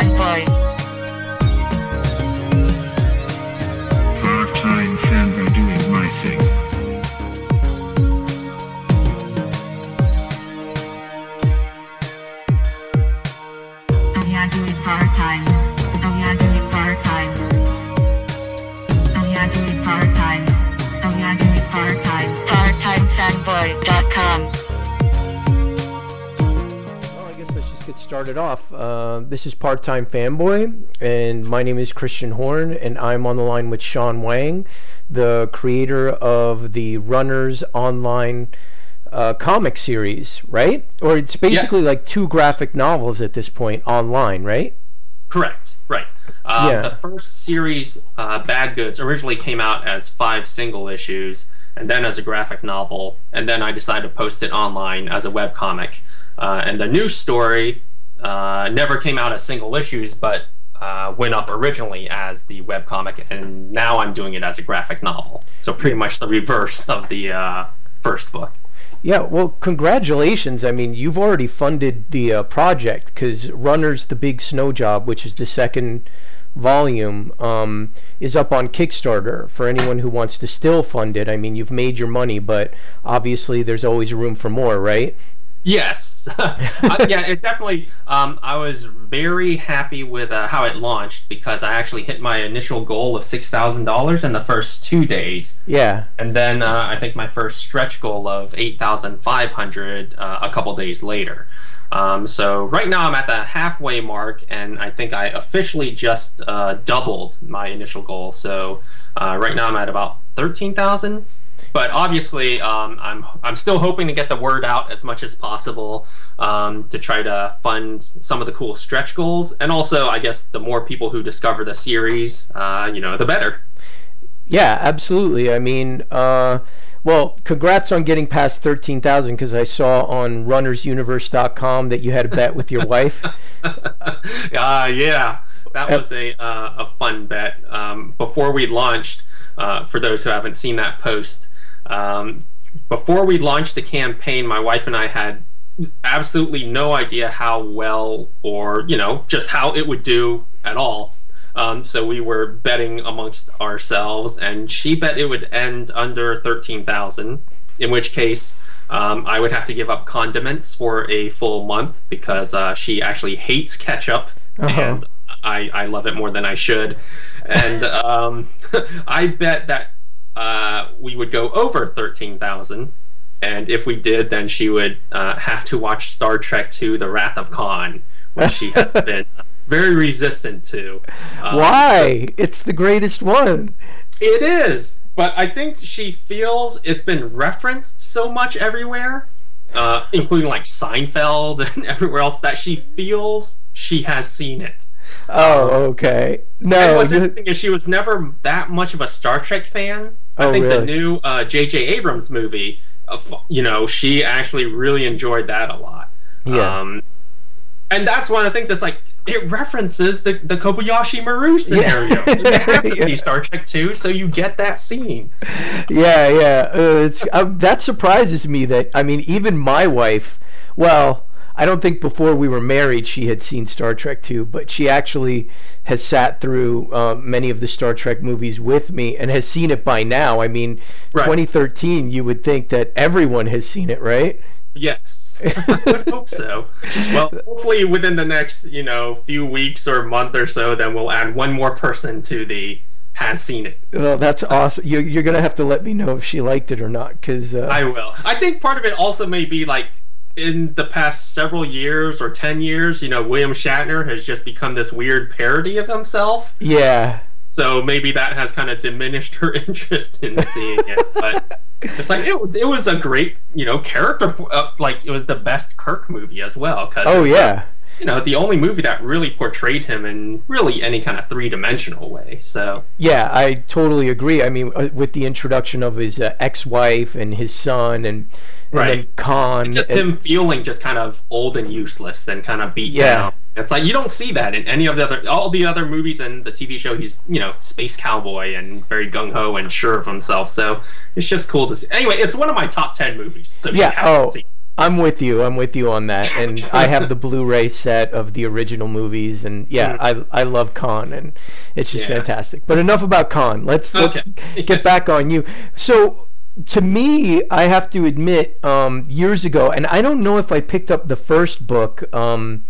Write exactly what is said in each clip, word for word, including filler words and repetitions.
fanboy. Part-time fanboy doing my thing. Oh yeah, doing part-time. Oh yeah, doing part-time. Oh yeah, doing part-time. Oh yeah, doing part-time. part time fanboy dot com. Let's just get started off. Uh, this is Part-Time Fanboy, and my name is Christian Horn, and I'm on the line with Sean Wang, the creator of the Runners online uh, comic series, right? Or it's basically Yes. like two graphic novels at this point online, right? Correct, right. Um, Yeah. The first series, uh, Bad Goods, originally came out as five single issues, and then as a graphic novel, and then I decided to post it online as a webcomic. Uh, and the new story uh, never came out as single issues, but uh, went up originally as the webcomic, and now I'm doing it as a graphic novel. So pretty much the reverse of the uh, first book. Yeah, well, congratulations. I mean, you've already funded the uh, project, because Runners the Big Snow Job, which is the second volume, um, is up on Kickstarter for anyone who wants to still fund it. I mean, you've made your money, but obviously there's always room for more, right? Yes. uh, yeah, it definitely, um, I was very happy with uh, how it launched, because I actually hit my initial goal of six thousand dollars in the first two days. Yeah. And then uh, I think my first stretch goal of eight thousand five hundred dollars uh, a couple days later. Um, so right now I'm at the halfway mark, and I think I officially just uh, doubled my initial goal. So uh, right now I'm at about thirteen thousand dollars. But obviously, um, I'm I'm still hoping to get the word out as much as possible, um, to try to fund some of the cool stretch goals, and also, I guess, the more people who discover the series, uh, you know, the better. Yeah, absolutely. I mean, uh, well, congrats on getting past thirteen thousand, because I saw on runners universe dot com that you had a bet with your wife. Uh, yeah, that was a uh, a fun bet. Um, before we launched, uh, for those who haven't seen that post. Um, before we launched the campaign, my wife and I had absolutely no idea how well, or you know, just how it would do at all. Um, so we were betting amongst ourselves, and she bet it would end under thirteen thousand. In which case, um, I would have to give up condiments for a full month, because uh, she actually hates ketchup, Uh-huh. and I, I love it more than I should. And um, I bet that uh, we would go over thirteen thousand, and if we did, then she would uh, have to watch Star Trek two The Wrath of Khan, which she has been very resistant to. Um, Why? It's the greatest one. It is, but I think she feels it's been referenced so much everywhere, uh, including like Seinfeld and everywhere else, that she feels she has seen it. Oh, okay. And No. what's you- interesting is she was never that much of a Star Trek fan. I Oh, think really? the new uh, J J Abrams movie, uh, f- you know, she actually really enjoyed that a lot. Yeah. Um, and that's one of the things that's like, it references the, the Kobayashi Maru scenario. Yeah. It happens to be Yeah. Star Trek two, so you get that scene. Yeah, yeah. Uh, it's, uh, that surprises me that, I mean, even my wife, well, I don't think before we were married she had seen Star Trek two, but she actually has sat through uh, many of the Star Trek movies with me and has seen it by now. I mean, Right. twenty thirteen, you would think that everyone has seen it, right? Yes, I would hope so. Well, hopefully within the next, you know, few weeks or month or so, then we'll add one more person to the has seen it. Well, that's awesome. You're, you're going to have to let me know if she liked it or not, because... Uh, I will. I think part of it also may be like, in the past several years or ten years, you know, William Shatner has just become this weird parody of himself. yeah. So maybe that has kind of diminished her interest in seeing it. But it's like, it, it was a great, you know, character, uh, like it was the best Kirk movie as well. Cause Oh, it's, yeah. You know, the only movie that really portrayed him in really any kind of three-dimensional way. So Yeah, I totally agree. I mean, uh, with the introduction of his uh, ex-wife and his son, and, and Right. then Khan. just and- him feeling just kind of old and useless and kind of beat Yeah. down. It's like you don't see that in any of the other all the other movies and the T V show. He's, you know, space cowboy and very gung ho and sure of himself. So it's just cool to see. Anyway, it's one of my top ten movies. So you Yeah. have Oh, to see. I'm with you. I'm with you on that. And I have the Blu-ray set of the original movies, and yeah, I I love Khan, and it's just Yeah. fantastic. But enough about Khan. Let's let's Okay. get back on you. So to me, I have to admit, um, years ago, and I don't know if I picked up the first book, um,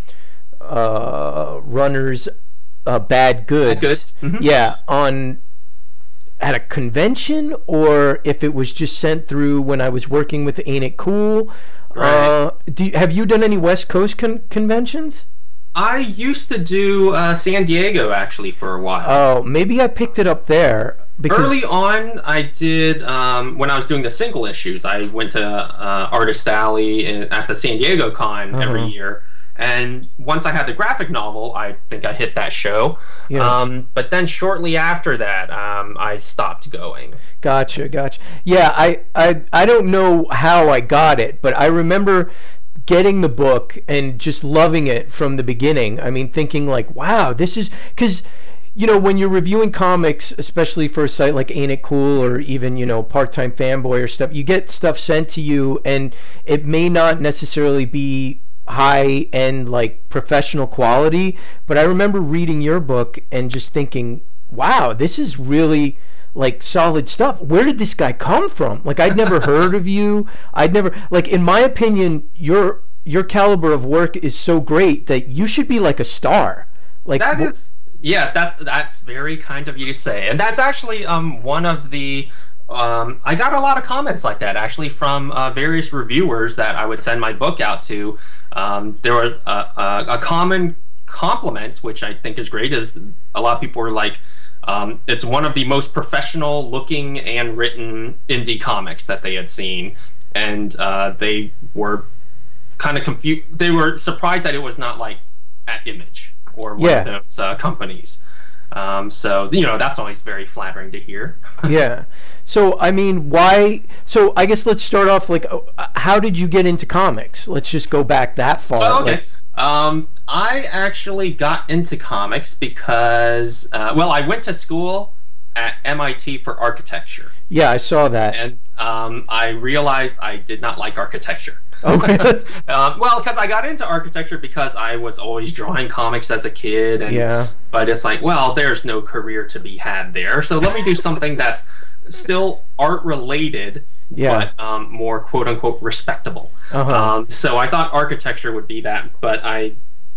uh, Runners, uh, Bad Goods. Bad Goods. Mhm. Yeah, on at a convention, or if it was just sent through when I was working with Ain't It Cool. Right. Uh, do you, have you done any West Coast con- conventions? I used to do uh, San Diego actually for a while. Oh, maybe I picked it up there because Early on, I did um, when I was doing the single issues. I went to uh, Artist Alley in, at the San Diego Con every Uh-huh. year, and once I had the graphic novel, I think I hit that show. Yeah. Um, but then shortly after that, um, I stopped going. Gotcha, gotcha. Yeah, I, I I don't know how I got it, but I remember getting the book and just loving it from the beginning. I mean, thinking like, wow, this is because, you know, when you're reviewing comics, especially for a site like Ain't It Cool or even, you know, Part-Time Fanboy or stuff, you get stuff sent to you and it may not necessarily be high end, like professional quality, but I remember reading your book and just thinking, wow, this is really like solid stuff. Where did this guy come from? Like, I'd never heard of you. I'd never, like, in my opinion, your your caliber of work is so great that you should be like a star. Like That wh- is, yeah, that that's very kind of you to say, and that's actually um one of the. Um, I got a lot of comments like that actually from uh, various reviewers that I would send my book out to. Um, there was a, a, a common compliment, which I think is great, is a lot of people were like, um, it's one of the most professional looking and written indie comics that they had seen, and uh, they were kind of confused. They were surprised that it was not like at Image or one Yeah. of those uh, companies. Um, so, you know, that's always very flattering to hear. yeah. So, I mean, why? So, I guess let's start off like, uh, how did you get into comics? Let's just go back that far. Oh, okay. Like, Um, I actually got into comics because, uh, well, I went to school at M I T for architecture, yeah, I saw that. and um, I realized I did not like architecture. Okay. um, well, because I got into architecture because I was always drawing comics as a kid, and Yeah. but it's like, well, there's no career to be had there, so let me do something that's still art related, Yeah. but um, more quote unquote respectable. Uh-huh. Um, so I thought architecture would be that, but I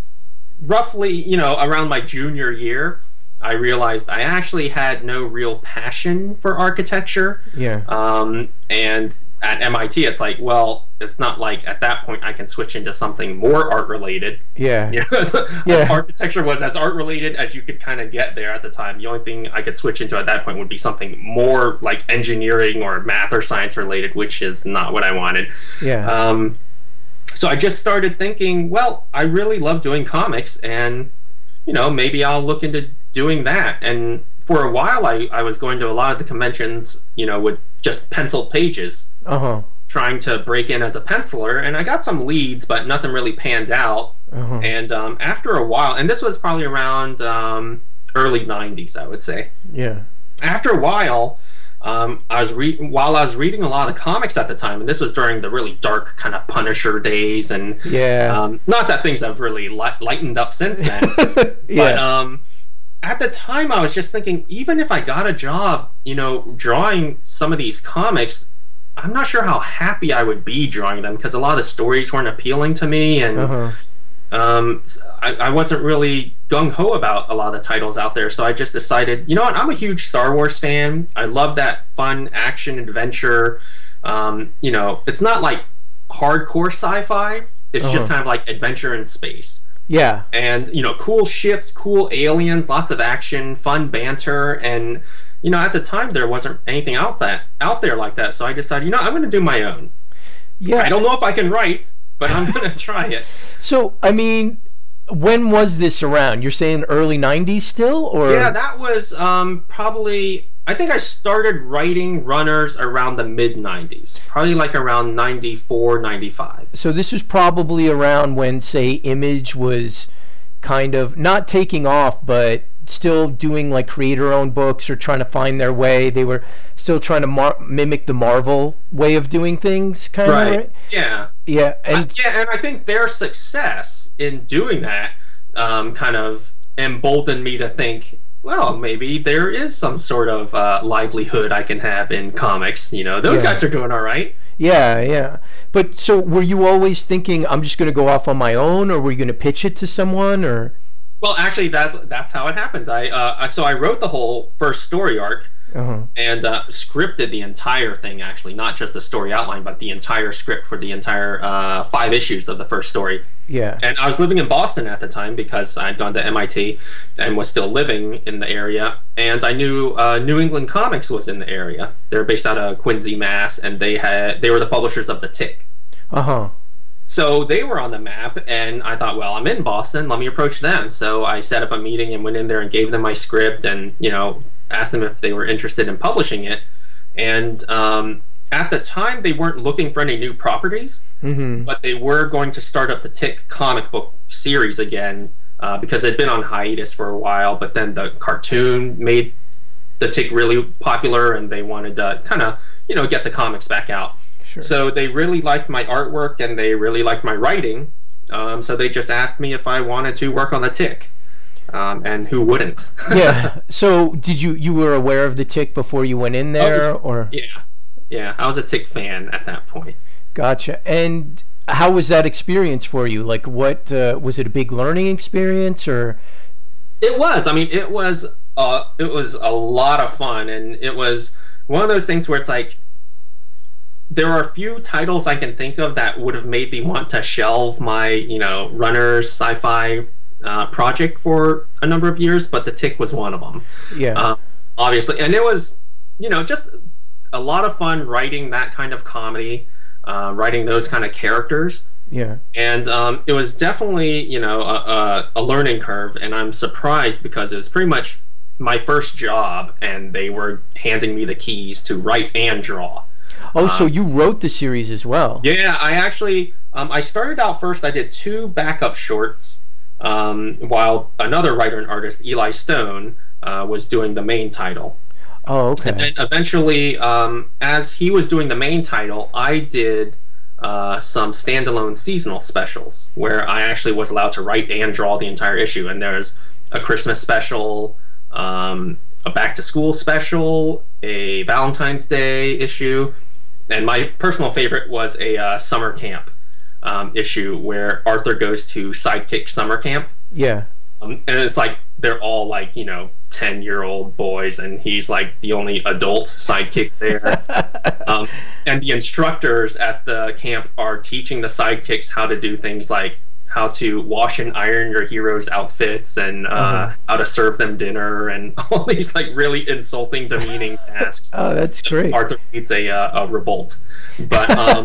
roughly, you know, around my junior year, I realized I actually had no real passion for architecture. Yeah. Um, and at M I T, it's like, well, it's not like at that point I can switch into something more art related. Yeah. You know? Yeah. Architecture was as art related as you could kind of get there at the time. The only thing I could switch into at that point would be something more like engineering or math or science related, which is not what I wanted. Yeah. Um, so I just started thinking, well, I really love doing comics, and you know, maybe I'll look into doing that. And for a while, I, I was going to a lot of the conventions, you know, with just penciled pages, Uh-huh. trying to break in as a penciler, and I got some leads, but nothing really panned out. Uh-huh. And um, after a while, and this was probably around um, early nineties, I would say. Yeah. After a while, um, I was re- while I was reading a lot of the comics at the time, and this was during the really dark kind of Punisher days, and Yeah. um, not that things have really li- lightened up since then. But yeah. um, at the time, I was just thinking, even if I got a job, you know, drawing some of these comics, I'm not sure how happy I would be drawing them, because a lot of the stories weren't appealing to me, and Uh-huh. um, I, I wasn't really gung-ho about a lot of the titles out there. So I just decided, you know what, I'm a huge Star Wars fan. I love that fun action adventure. Um, you know, it's not like hardcore sci-fi. It's Uh-huh. just kind of like adventure in space. Yeah. And, you know, cool ships, cool aliens, lots of action, fun banter, and, you know, at the time there wasn't anything out that out there like that. So I decided, you know, I'm going to do my own. Yeah. I don't know if I can write, but I'm going to try it. So, I mean, when was this around? You're saying early nineties still, or? Yeah, that was um, probably. I think I started writing runners around the mid nineties, probably like around ninety-four, ninety-five. So this was probably around when, say, Image was kind of not taking off, but still doing like creator-owned books or trying to find their way. They were still trying to mar- mimic the Marvel way of doing things, kind of. Right. right? Yeah. Yeah. And uh, yeah, and I think their success in doing that um, kind of emboldened me to think, well, maybe there is some sort of uh, livelihood I can have in comics. You know, those Yeah. guys are doing all right. Yeah, yeah. But so were you always thinking, I'm just going to go off on my own, or were you going to pitch it to someone, or? Well, actually, that's that's how it happened. I uh, I- so I wrote the whole first story arc Uh-huh. and uh, scripted the entire thing. Actually, not just the story outline, but the entire script for the entire uh, five issues of the first story. Yeah. And I was living in Boston at the time because I'd gone to M I T and was still living in the area. And I knew uh, New England Comics was in the area. They're based out of Quincy, Mass, and they had they were the publishers of The Tick. Uh-huh. So they were on the map, and I thought, well, I'm in Boston. Let me approach them. So I set up a meeting and went in there and gave them my script, and you know, asked them if they were interested in publishing it. And um, at the time, they weren't looking for any new properties, Mm-hmm. but they were going to start up the Tick comic book series again uh, because they'd been on hiatus for a while. But then the cartoon made the Tick really popular, and they wanted to kind of, you know, get the comics back out. Sure. So they really liked my artwork and they really liked my writing. Um, so they just asked me if I wanted to work on the Tick. Um, and who wouldn't? Yeah. So did you you were aware of the Tick before you went in there, Oh, or? Yeah. Yeah. I was a Tick fan at that point. Gotcha. And how was that experience for you? Like, what uh, was it? A big learning experience, or? It was. I mean, it was. Uh, it was a lot of fun, and it was one of those things where it's like, there are a few titles I can think of that would have made me want to shelve my, you know, Runners sci-fi uh, project for a number of years, but the Tick was one of them. Yeah. Uh, obviously, and it was, you know, just a lot of fun writing that kind of comedy, uh, writing those kind of characters. Yeah. And um, it was definitely, you know, a, a, a learning curve, and I'm surprised because it was pretty much my first job, and they were handing me the keys to write and draw. Oh, so Um, you wrote the series as well? Yeah, I actually, um, I started out first, I did two backup shorts, um, while another writer and artist, Eli Stone, uh, was doing the main title. Oh, okay. And then eventually, um, as he was doing the main title, I did uh, some standalone seasonal specials where I actually was allowed to write and draw the entire issue. And there's a Christmas special, um, a back-to-school special, a Valentine's Day issue, and my personal favorite was a uh, summer camp um, issue where Arthur goes to Sidekick summer camp. Yeah. Um, and it's like they're all like, you know, ten year old boys, and he's like the only adult sidekick there. um, and the instructors at the camp are teaching the sidekicks how to do things like how to wash and iron your heroes' outfits, and uh, Uh-huh. how to serve them dinner, and all these like really insulting, demeaning tasks. Oh, that's So great. Arthur leads a, uh, a revolt. But um,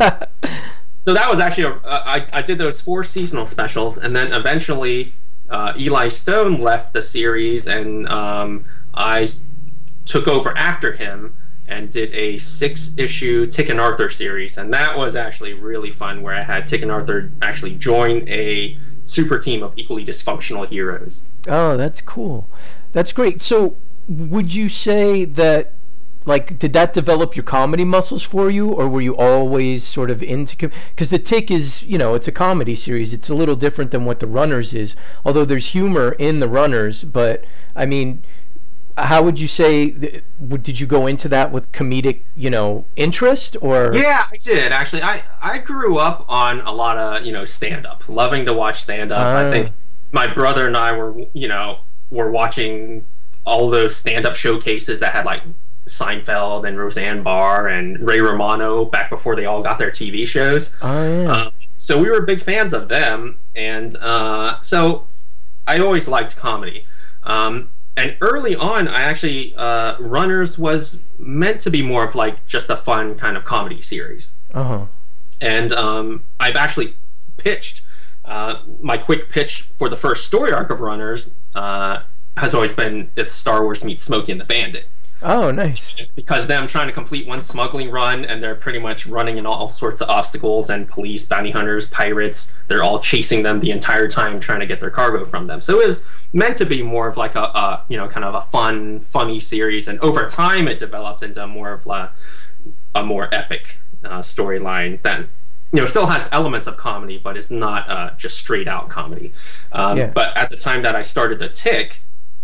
so that was actually a, I, I did those four seasonal specials, and then eventually uh, Eli Stone left the series, and um, I s- took over after him and did a six issue Tick and Arthur series, and that was actually really fun, where I had Tick and Arthur actually join a super team of equally dysfunctional heroes. Oh, that's cool. That's great. So, would you say that, like, did that develop your comedy muscles for you, or were you always sort of into? Because the Tick is, you know, it's a comedy series. It's a little different than what the Runners is, although there's humor in the Runners. But I mean, how would you say? th- would- Did you go into that with comedic, you know, interest, or? Yeah, I did actually. I I grew up on a lot of, you know, stand up, loving to watch stand up. Ah. I think my brother and I were, you know, were watching all those stand up showcases that had like Seinfeld and Roseanne Barr and Ray Romano back before they all got their T V shows. Oh yeah. Um, so we were big fans of them, and uh, so I always liked comedy. Um, and early on, I actually uh, Runners was meant to be more of like just a fun kind of comedy series. Uh huh. And um, I've actually pitched uh, my quick pitch for the first story arc of Runners uh, has always been it's Star Wars meets Smokey and the Bandit. Oh, nice. It's because them trying to complete one smuggling run, and they're pretty much running in all sorts of obstacles, and police, bounty hunters, pirates, they're all chasing them the entire time trying to get their cargo from them. So it was meant to be more of like a, a you know, kind of a fun, funny series, and over time it developed into more of a, a more epic uh, storyline that, you know, still has elements of comedy, but it's not uh, just straight out comedy. Um, Yeah. But at the time that I started The Tick,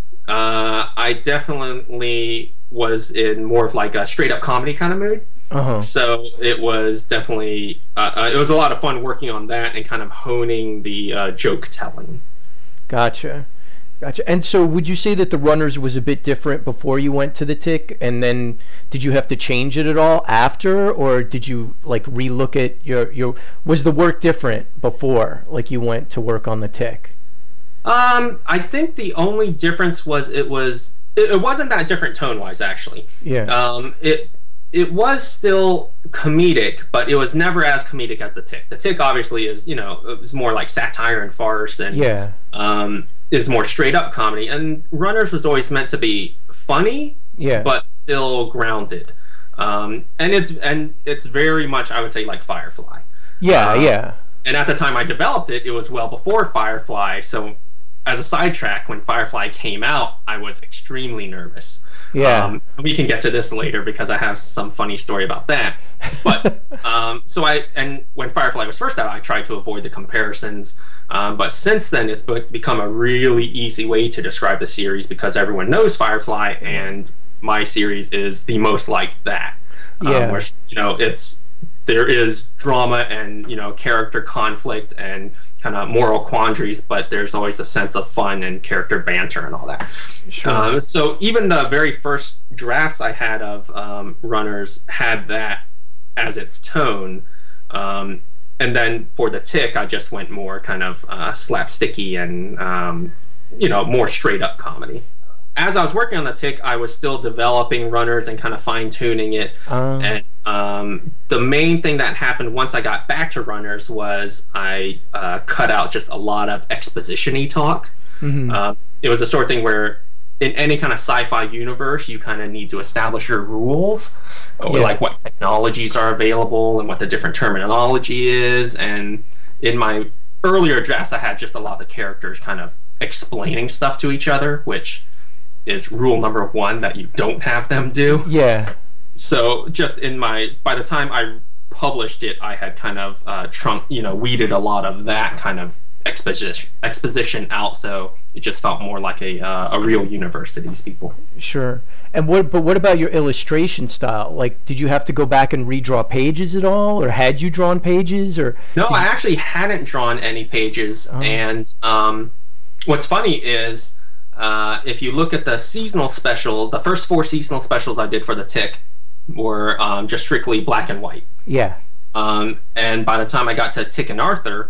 uh, I definitely was in more of like a straight up comedy kind of mood. Uh-huh. So it was definitely uh, uh, it was a lot of fun working on that and kind of honing the uh, joke telling. Gotcha. Gotcha. And so would you say that the Runners was a bit different before you went to The Tick, and then did you have to change it at all after, or did you like relook at your your was the work different before, like you went to work on The Tick? Um, I think the only difference was it was it, it wasn't that different tone wise actually. Yeah. Um, it it was still comedic, but it was never as comedic as The Tick. The Tick obviously is, you know, it was more like satire and farce, and Yeah. um, is more straight up comedy. And Runners was always meant to be funny, Yeah. but still grounded. Um, and it's and it's very much, I would say, like Firefly. Yeah, Um, yeah. And at the time I developed it, it was well before Firefly. So as a sidetrack, when Firefly came out, I was extremely nervous. Yeah. Um, we can get to this later because I have some funny story about that. But um, so I and when Firefly was first out, I tried to avoid the comparisons. Um, but since then, it's be- become a really easy way to describe the series because everyone knows Firefly, and my series is the most like that. Um, Yeah. where, you know, it's there is drama and, you know, character conflict and kind of moral quandaries, but there's always a sense of fun and character banter and all that. Sure. Um, so even the very first drafts I had of um, Runners had that as its tone. Um, and then for The Tick, I just went more kind of uh, slapsticky and, um, you know, more straight up comedy. As I was working on The Tick, I was still developing Runners and kind of fine tuning it. Um, And um, the main thing that happened once I got back to Runners was I uh, cut out just a lot of exposition-y talk. mhm. Um, it was the sort of thing where in any kind of sci-fi universe, you kind of need to establish your rules, or Yeah. like what technologies are available and what the different terminology is. And in my earlier drafts, I had just a lot of the characters kind of explaining stuff to each other, which is rule number one that you don't have them do. Yeah. So just in my, by the time I published it, I had kind of uh, trunk, you know, weeded a lot of that kind of exposition exposition out, so it just felt more like a uh, a real universe to these people. Sure. And what? But what about your illustration style? Like, did you have to go back and redraw pages at all, or had you drawn pages, or? No, did I you- actually hadn't drawn any pages, Oh. and um, what's funny is uh, if you look at the seasonal special, the first four seasonal specials I did for The Tick were um, just strictly black and white. Yeah. Um, and by the time I got to Tick and Arthur,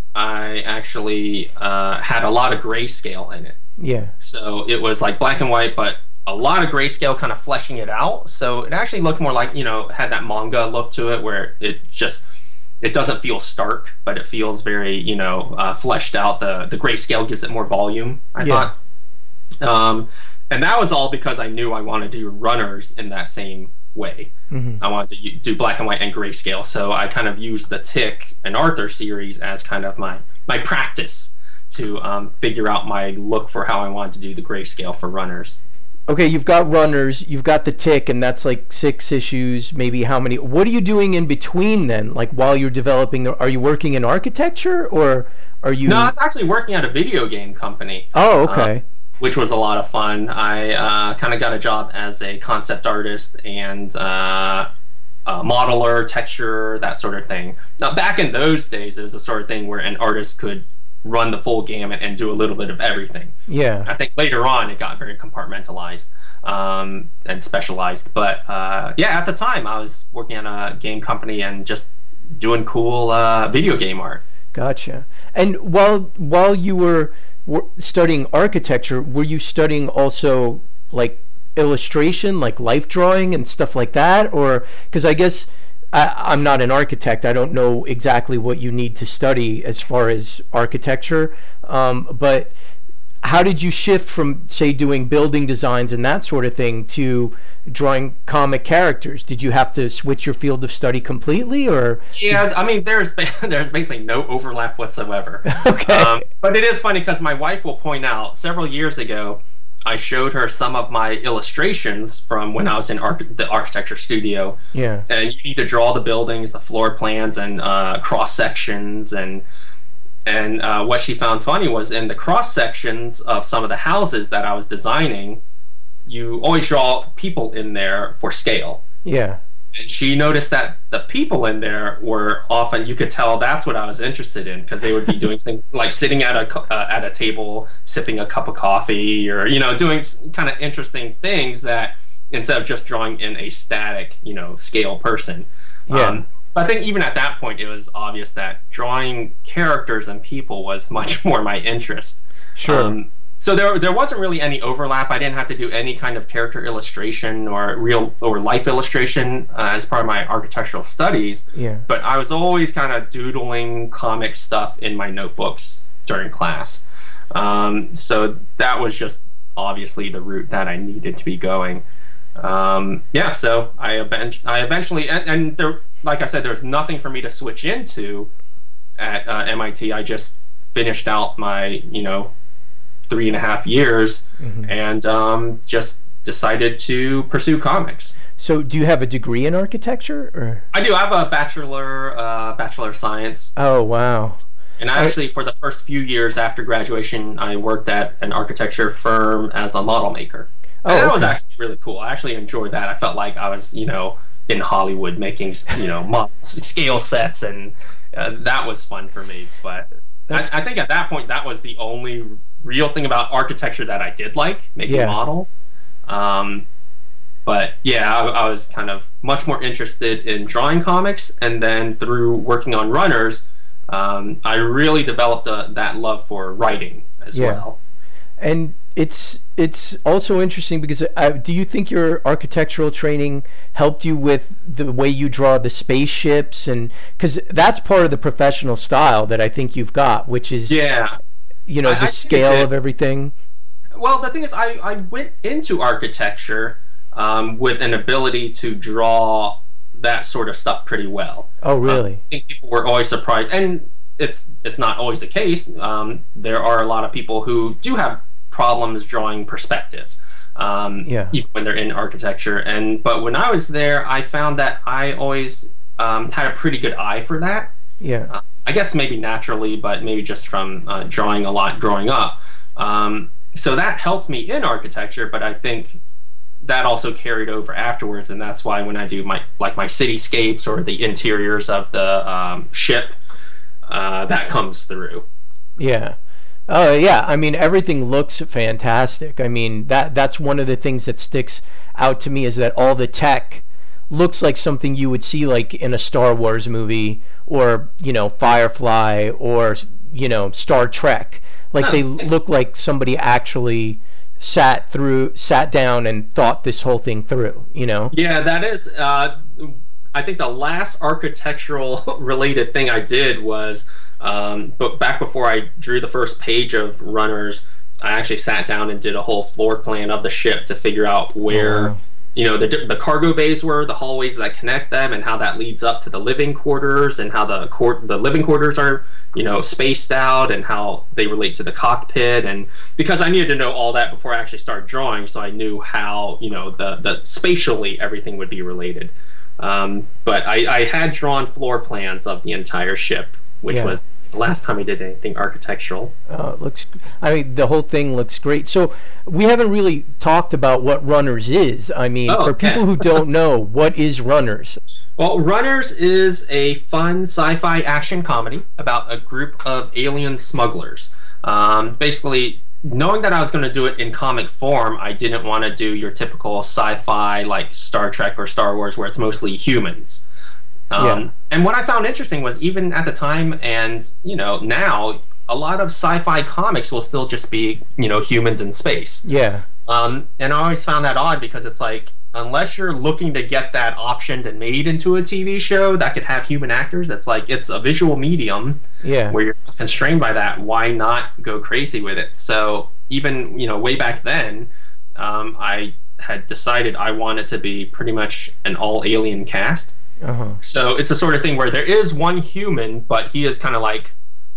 I actually uh, had a lot of grayscale in it. Yeah. So it was like black and white, but a lot of grayscale kind of fleshing it out. So it actually looked more like, you know, had that manga look to it where it just, it doesn't feel stark, but it feels very, you know, uh, fleshed out. The, the grayscale gives it more volume, I Yeah. thought. Um, and that was all because I knew I wanted to do Runners in that same way. Mhm. I wanted to u- do black and white and grayscale, so I kind of used the Tick and Arthur series as kind of my my practice to um, figure out my look for how I wanted to do the grayscale for Runners. Okay, you've got Runners, you've got The Tick, and that's like six issues, maybe how many? What are you doing in between then? Like while you're developing, the, are you working in architecture, or are you? No, I was actually working at a video game company. Oh, okay. Uh, which was a lot of fun. I uh, kind of got a job as a concept artist and uh, a modeler, texturer, that sort of thing. Now, back in those days, it was the sort of thing where an artist could run the full gamut and do a little bit of everything. Yeah. I think later on it got very compartmentalized um, and specialized. But uh, yeah, at the time I was working at a game company and just doing cool uh, video game art. Gotcha. And while while you were, were studying architecture, were you studying also like illustration, like life drawing and stuff like that? Or because I guess I, I'm not an architect, I don't know exactly what you need to study as far as architecture. Um, but how did you shift from, say, doing building designs and that sort of thing to drawing comic characters? Did you have to switch your field of study completely, or? Yeah, I mean, there's there's basically no overlap whatsoever. Okay. Um, but it is funny because my wife will point out, several years ago, I showed her some of my illustrations from when I was in arch- the architecture studio. Yeah. And you need to draw the buildings, the floor plans, and uh, cross sections, and and uh, what she found funny was in the cross sections of some of the houses that I was designing, you always draw people in there for scale. Yeah. And she noticed that the people in there were often, you could tell that's what I was interested in, because they would be doing things like sitting at a uh, at a table, sipping a cup of coffee, or, you know, doing kind of interesting things that, instead of just drawing in a static, you know, scale person. Yeah. Um, so I think even at that point, it was obvious that drawing characters and people was much more my interest. Sure. Um, So there, there wasn't really any overlap. I didn't have to do any kind of character illustration or real or life illustration uh, as part of my architectural studies. Yeah. But I was always kind of doodling comic stuff in my notebooks during class. Um, so that was just obviously the route that I needed to be going. Um, yeah. So I, event- I eventually, and, and there, like I said, there was nothing for me to switch into at uh, M I T. I just finished out my, you know, three and a half years, mm-hmm. and um, just decided to pursue comics. So, do you have a degree in architecture, or? I do. I have a bachelor, uh, bachelor of science. Oh, wow! And I actually, for the first few years after graduation, I worked at an architecture firm as a model maker. Oh, and that okay. was actually really cool. I actually enjoyed that. I felt like I was, you know, in Hollywood making, you know, models, scale sets, and uh, that was fun for me. But I, I think at that point, that was the only real thing about architecture that I did like, making yeah. models. Um, but yeah, I, I was kind of much more interested in drawing comics, and then through working on runners, um, I really developed a, that love for writing as yeah. well. And it's it's also interesting because I, do you think your architectural training helped you with the way you draw the spaceships, and because that's part of the professional style that I think you've got, which is yeah. you know, I, the I scale of everything? Well, the thing is, I, I went into architecture um, with an ability to draw that sort of stuff pretty well. Oh, really? Um, I think people were always surprised, and it's it's not always the case. Um, there are a lot of people who do have problems drawing perspective, um, yeah. even when they're in architecture. And but when I was there, I found that I always um, had a pretty good eye for that. Yeah. Uh, I guess maybe naturally, but maybe just from uh, drawing a lot growing up. Um, so that helped me in architecture, but I think that also carried over afterwards, and that's why when I do my like my cityscapes or the interiors of the um, ship, uh, that comes through. Yeah. Oh, yeah. I mean, everything looks fantastic. I mean, that that's one of the things that sticks out to me, is that all the tech looks like something you would see like in a Star Wars movie, or, you know, Firefly, or, you know, Star Trek. Like, they look like somebody actually sat through sat down and thought this whole thing through, you know? Yeah, that is uh I think the last architectural related thing I did was um but back before I drew the first page of Runners, I actually sat down and did a whole floor plan of the ship to figure out where, oh. you know, the the cargo bays were, the hallways that connect them, and how that leads up to the living quarters, and how the court the living quarters are, you know, spaced out, and how they relate to the cockpit. And because I needed to know all that before I actually started drawing, so I knew how, you know, the the spatially everything would be related. Um, but I, I had drawn floor plans of the entire ship, which yeah. was the last time I did anything architectural. Uh, it looks, I mean, the whole thing looks great. So we haven't really talked about what Runners is. I mean, oh, for okay. people who don't know, what is Runners? Well, Runners is a fun sci-fi action comedy about a group of alien smugglers. Um, basically, knowing that I was going to do it in comic form, I didn't want to do your typical sci-fi like Star Trek or Star Wars, where it's mostly humans. Um, yeah. And what I found interesting was, even at the time, and you know now, a lot of sci-fi comics will still just be, you know, humans in space. Yeah. Um, and I always found that odd, because it's like, unless you're looking to get that optioned and made into a T V show that could have human actors, that's like, it's a visual medium yeah. where you're constrained by that. Why not go crazy with it? So even you know way back then, um, I had decided I wanted to be pretty much an all alien cast. Uh-huh. So it's the sort of thing where there is one human, but he is kind of like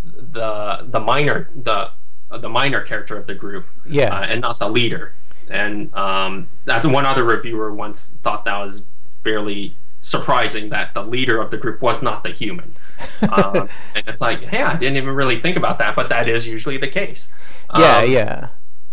the the minor the the minor character of the group, Yeah. uh, and not the leader. And um, that's one other reviewer once thought that was fairly surprising that the leader of the group was not the human. Um, and it's like, hey, I didn't even really think about that, but that is usually the case. Yeah, Um, yeah.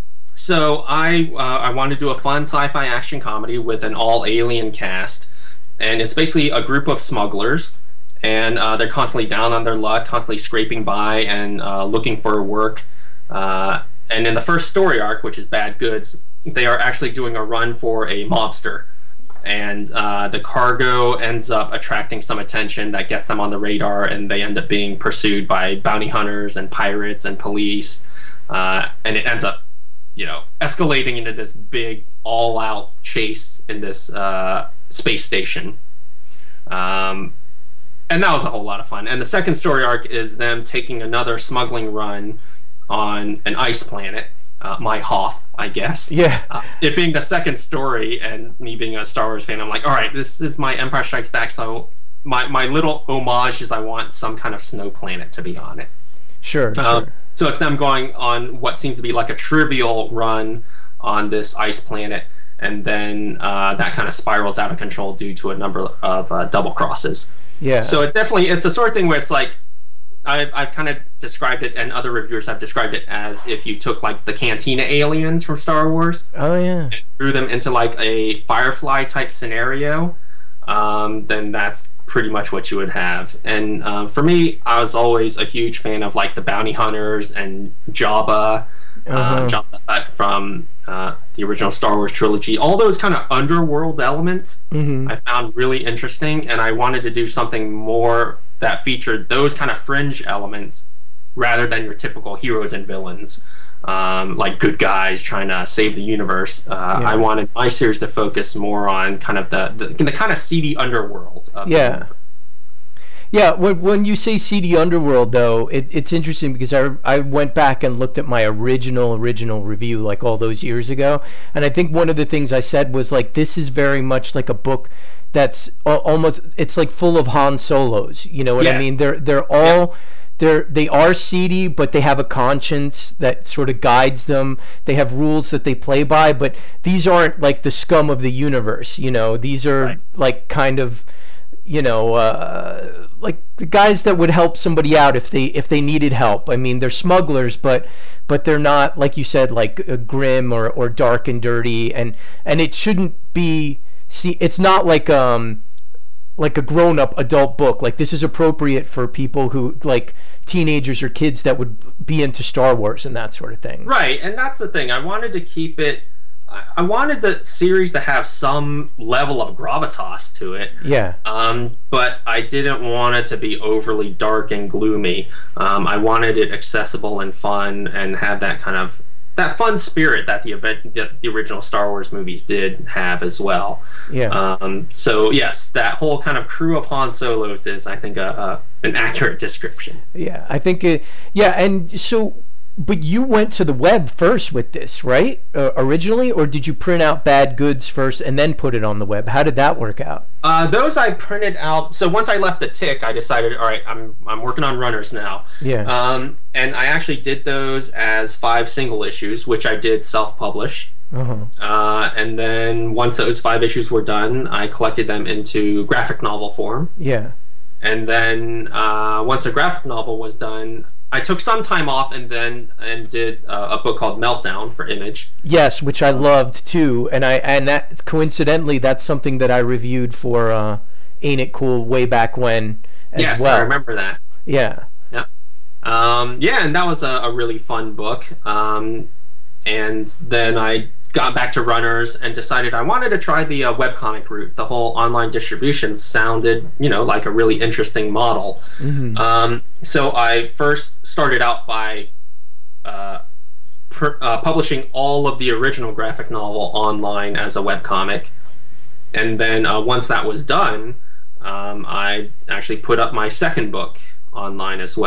So I uh, I wanted to do a fun sci-fi action comedy with an all-alien cast, and it's basically a group of smugglers, and uh, they're constantly down on their luck, constantly scraping by and uh, looking for work. Uh, and in the first story arc, which is Bad Goods, they are actually doing a run for a mobster, and uh, the cargo ends up attracting some attention that gets them on the radar, and they end up being pursued by bounty hunters and pirates and police, uh, and it ends up, you know, escalating into this big all-out chase in this uh, space station. Um, and that was a whole lot of fun. And the second story arc is them taking another smuggling run on an ice planet, uh, my Hoth, I guess. Yeah. Uh, it being the second story, and me being a Star Wars fan, I'm like, all right, this is my Empire Strikes Back, so my, my little homage is I want some kind of snow planet to be on it. Sure, Um, sure. so it's them going on what seems to be like a trivial run on this ice planet, and then uh, that kind of spirals out of control due to a number of uh, double crosses. Yeah. So it definitely, it's a sort of thing where it's like, I've, I've kind of described it, and other reviewers have described it as if you took like the Cantina aliens from Star Wars Oh, yeah. and threw them into like a Firefly type scenario, um, then that's pretty much what you would have. And uh, for me, I was always a huge fan of like the bounty hunters and Jabba, Uh-huh. uh, Jabba the Hutt from uh, the original Star Wars trilogy. All those kind of underworld elements Mhm. I found really interesting, and I wanted to do something more that featured those kind of fringe elements rather than your typical heroes and villains, um, like good guys trying to save the universe. Uh, Yeah. I wanted my series to focus more on kind of the, the, the kind of seedy underworld of the Yeah. universe. Yeah, when, when you say seedy underworld, though, it, it's interesting because I, I went back and looked at my original, original review like all those years ago. And I think one of the things I said was like, this is very much like a book that's al- almost, it's like full of Han Solos. You know what I Yes. mean? They're, they're all... They're, they are seedy, but they have a conscience that sort of guides them. They have rules that they play by, but these aren't like the scum of the universe, you know. These are Right. like kind of, you know, uh, like the guys that would help somebody out if they if they needed help. I mean, they're smugglers, but but they're not, like you said, like uh, grim or, or dark and dirty, and and it shouldn't be. See, it's not like um like a grown-up adult book. Like, this is appropriate for people who like teenagers or kids that would be into Star Wars and that sort of thing. Right, and that's the thing. I wanted to keep it. I I wanted the series to have some level of gravitas to it. Yeah. Um, but I didn't want it to be overly dark and gloomy. Um, I wanted it accessible and fun, and have that kind of that fun spirit that the event that the original Star Wars movies did have as well. Yeah. Um, so yes, that whole kind of crew of Han Solos is, I think, a, a an accurate description. Yeah, I think it, yeah, and so, but you went to the web first with this, right? Uh, originally, or did you print out Bad Goods first and then put it on the web? How did that work out? Uh, those I printed out. So once I left the Tick, I decided, all right, I'm I'm working on runners now. Yeah. Um, and I actually did those as five single issues, which I did self-publish. Uh-huh. Uh, and then once those five issues were done, I collected them into graphic novel form. Yeah. And then uh, once the graphic novel was done, I took some time off and then and did uh, a book called Meltdown for Image. Yes, which I loved too, and I and that coincidentally that's something that I reviewed for uh, Ain't It Cool way back when as yes, well. I remember that. Yeah. Yeah. Um, yeah, and that was a, a really fun book. Um, and then I got back to runners and decided I wanted to try the uh, webcomic route. The whole online distribution sounded, you know, like a really interesting model. Mhm. Um, so I first started out by uh, pr- uh, publishing all of the original graphic novel online as a webcomic. And then uh, once that was done, um, I actually put up my second book online as well.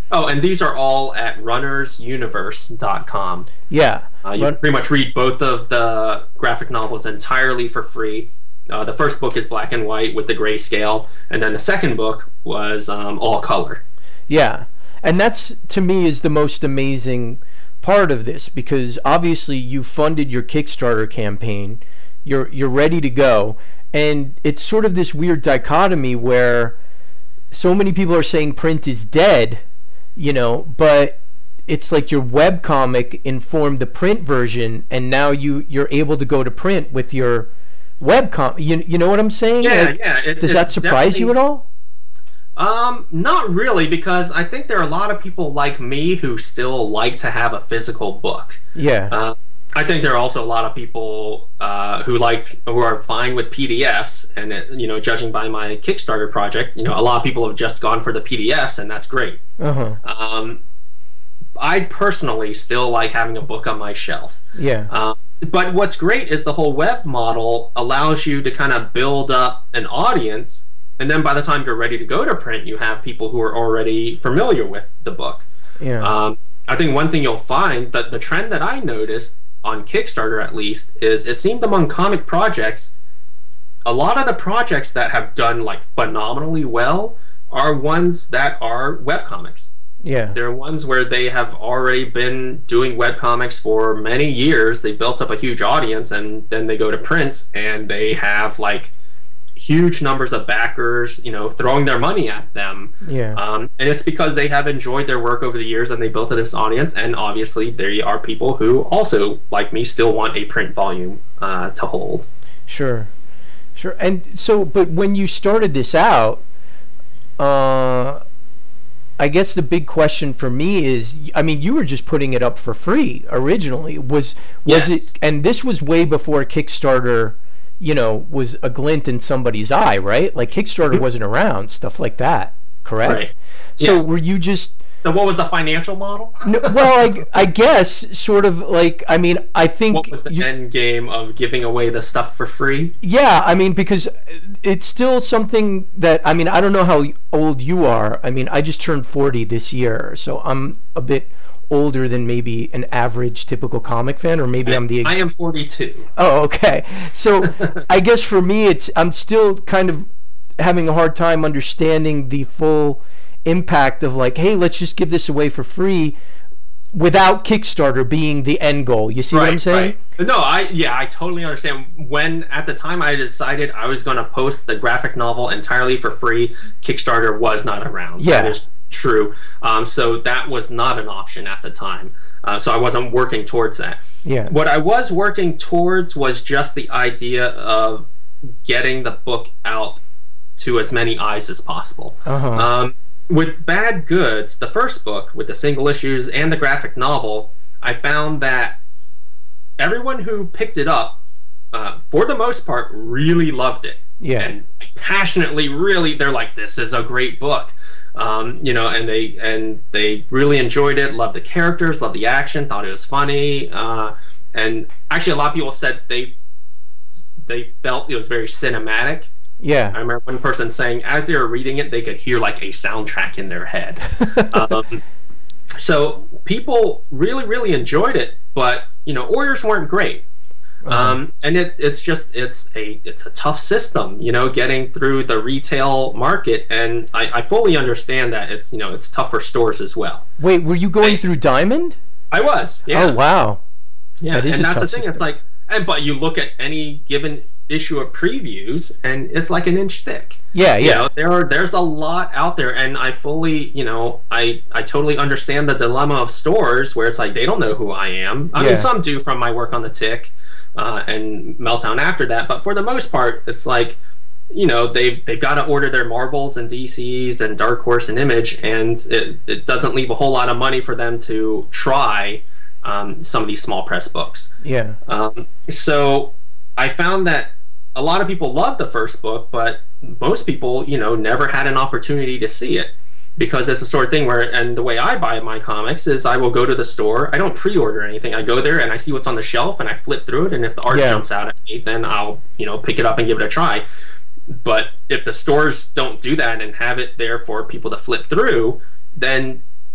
Oh, and these are all at runners universe dot com. Yeah. Uh, you Run- pretty much read both of the graphic novels entirely for free. Uh, the first book is black and white with the grayscale, and then the second book was um, all color. Yeah. And that's, to me, is the most amazing part of this, because obviously you funded your Kickstarter campaign. You're you're ready to go. And it's sort of this weird dichotomy where so many people are saying print is dead, you know, but it's like your webcomic informed the print version, and now you, you're able to go to print with your webcomic. You, you know what I'm saying? Yeah, like, yeah. It, does that surprise you at all? Um, not really, because I think there are a lot of people like me who still like to have a physical book. Yeah. Uh, I think there are also a lot of people uh, who like who are fine with P D Fs, and it, you know, judging by my Kickstarter project, you know, a lot of people have just gone for the P D Fs, and that's great. Uh-huh. Um, I personally still like having a book on my shelf. Yeah. Uh, but what's great is the whole web model allows you to kind of build up an audience, and then by the time you're ready to go to print, you have people who are already familiar with the book. Yeah. Um, I think one thing you'll find, that the trend that I noticed on Kickstarter at least, is it seemed among comic projects, a lot of the projects that have done like phenomenally well are ones that are webcomics. Yeah. They're ones where they have already been doing webcomics for many years. They built up a huge audience, and then they go to print and they have like huge numbers of backers, you know, throwing their money at them. Yeah. Um, and it's because they have enjoyed their work over the years, and they built this audience. And obviously, there are people who also, like me, still want a print volume uh, to hold. Sure. Sure. And so, but when you started this out, uh, I guess the big question for me is, I mean, you were just putting it up for free originally. Was was Yes. it? And this was way before Kickstarter, you know, was a glint in somebody's eye, right? Like Kickstarter wasn't around, stuff like that, correct? Right. So Yes. were you just? So what was the financial model? No, well, I, I guess sort of like, I mean, I think What was the you- end game of giving away the stuff for free? Yeah, I mean, because it's still something that, I mean, I don't know how old you are. I mean, I just turned forty this year, so I'm a bit older than maybe an average typical comic fan, or maybe I'm the... Ex- I am forty-two. Oh, okay. So I guess for me, it's I'm still kind of having a hard time understanding the full impact of like, hey, let's just give this away for free without Kickstarter being the end goal. You see what I'm saying? Right. No, I yeah, I totally understand. When at the time I decided I was going to post the graphic novel entirely for free, Kickstarter was not around. Yeah. That is true. Um, so that was not an option at the time. Uh, so I wasn't working towards that. Yeah. What I was working towards was just the idea of getting the book out to as many eyes as possible. Uh-huh. Um, with Bad Goods, the first book, with the single issues and the graphic novel, I found that everyone who picked it up, uh, for the most part, really loved it. Yeah. And passionately, really, they're like, this is a great book. Um, you know, and they and they really enjoyed it, loved the characters, loved the action, thought it was funny. Uh, and actually, a lot of people said they they felt it was very cinematic. Yeah. I remember one person saying as they were reading it, they could hear like a soundtrack in their head. um, so people really, really enjoyed it, but you know, orders weren't great. Uh-huh. Um, and it, it's just it's a it's a tough system, you know, getting through the retail market, and I, I fully understand that it's you know it's tough for stores as well. Wait, were you going I- through Diamond? I was, yeah, Oh, wow. yeah, that is and a that's the tough thing. system. It's like, and but you look at any given issue of previews, and it's like an inch thick. Yeah, You yeah. know, there are there's a lot out there, and I fully, you know, I I totally understand the dilemma of stores where it's like they don't know who I am. I Yeah. mean, some do from my work on the Tick, uh, and Meltdown after that, but for the most part, it's like, you know, they've they've got to order their Marvels and D Cs and Dark Horse and Image, and it it doesn't leave a whole lot of money for them to try um, some of these small press books. Yeah. Um, so I found that a lot of people loved the first book, but most people, you know, never had an opportunity to see it, because it's the sort of thing where, and the way I buy my comics is I will go to the store. I don't pre-order anything. I go there and I see what's on the shelf and I flip through it, and if the art Yeah. jumps out at me, then I'll, you know, pick it up and give it a try. But if the stores don't do that and have it there for people to flip through, then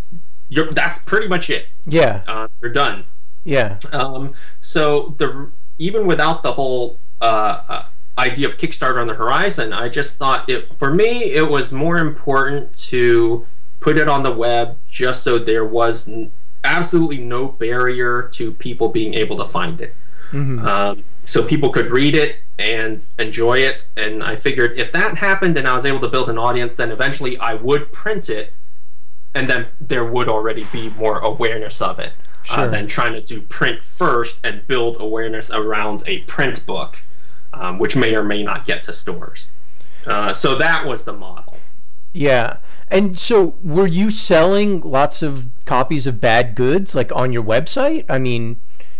you're that's pretty much it. Yeah. Uh, you're done. Yeah. Um, so the even without the whole uh, uh, idea of Kickstarter on the horizon, I just thought it for me it was more important to put it on the web just so there was n- absolutely no barrier to people being able to find it. Mm-hmm. Um, so people could read it and enjoy it, and I figured if that happened and I was able to build an audience, then eventually I would print it, and then there would already be more awareness of it. Sure. Uh, than trying to do print first and build awareness around a print book, um, which may or may not get to stores. Uh, so that was the model. Yeah. And so were you selling lots of copies of Bad Goods, like, on your website? I mean,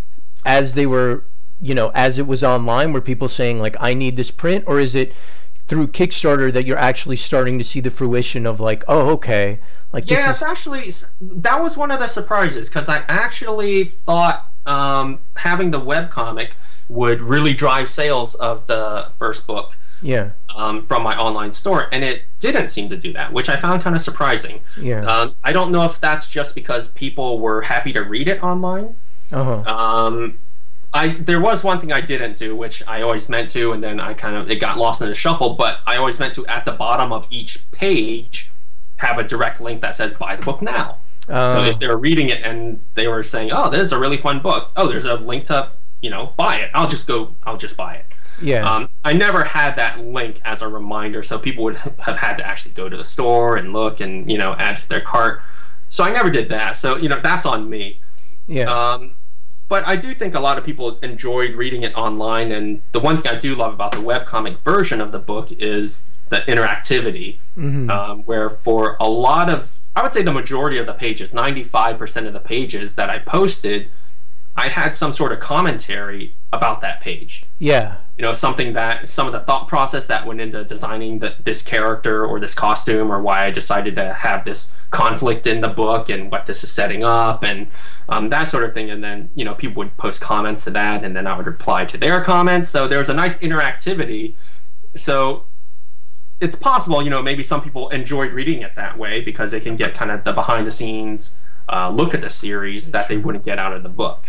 as they were, you know, as it was online, were people saying, like, I need this print? Or is it through Kickstarter that you're actually starting to see the fruition of, like, oh, okay. Like, yeah, this it's is... actually, that was one of the surprises, because I actually thought um, having the webcomic would really drive sales of the first book. Yeah. Um, from my online store, and it didn't seem to do that, which I found kind of surprising. Yeah. Um, I don't know if that's just because people were happy to read it online. Uh-huh. Um, I there was one thing I didn't do, which I always meant to, and then I kind of it got lost in the shuffle. But I always meant to, at the bottom of each page, have a direct link that says "Buy the book now." Uh, So if they were reading it and they were saying, "Oh, this is a really fun book," oh, there's a link to you know buy it. I'll just go. I'll just buy it. yeah. Um, I never had that link as a reminder, so people would have had to actually go to the store and look and you know add to their cart. So I never did that. So you know that's on me. yeah. Um, but I do think a lot of people enjoyed reading it online, and the one thing I do love about the webcomic version of the book is the interactivity, Mm-hmm. um, where for a lot of, I would say the majority of the pages, ninety-five percent of the pages that I posted, I had some sort of commentary about that page. yeah. You know, something that, some of the thought process that went into designing the, this character or this costume, or why I decided to have this conflict in the book and what this is setting up, and um, that sort of thing. And then, you know, people would post comments to that, and then I would reply to their comments. So there was a nice interactivity. So it's possible, you know, maybe some people enjoyed reading it that way because they can get kind of the behind the scenes uh, look at the series that they wouldn't get out of the book.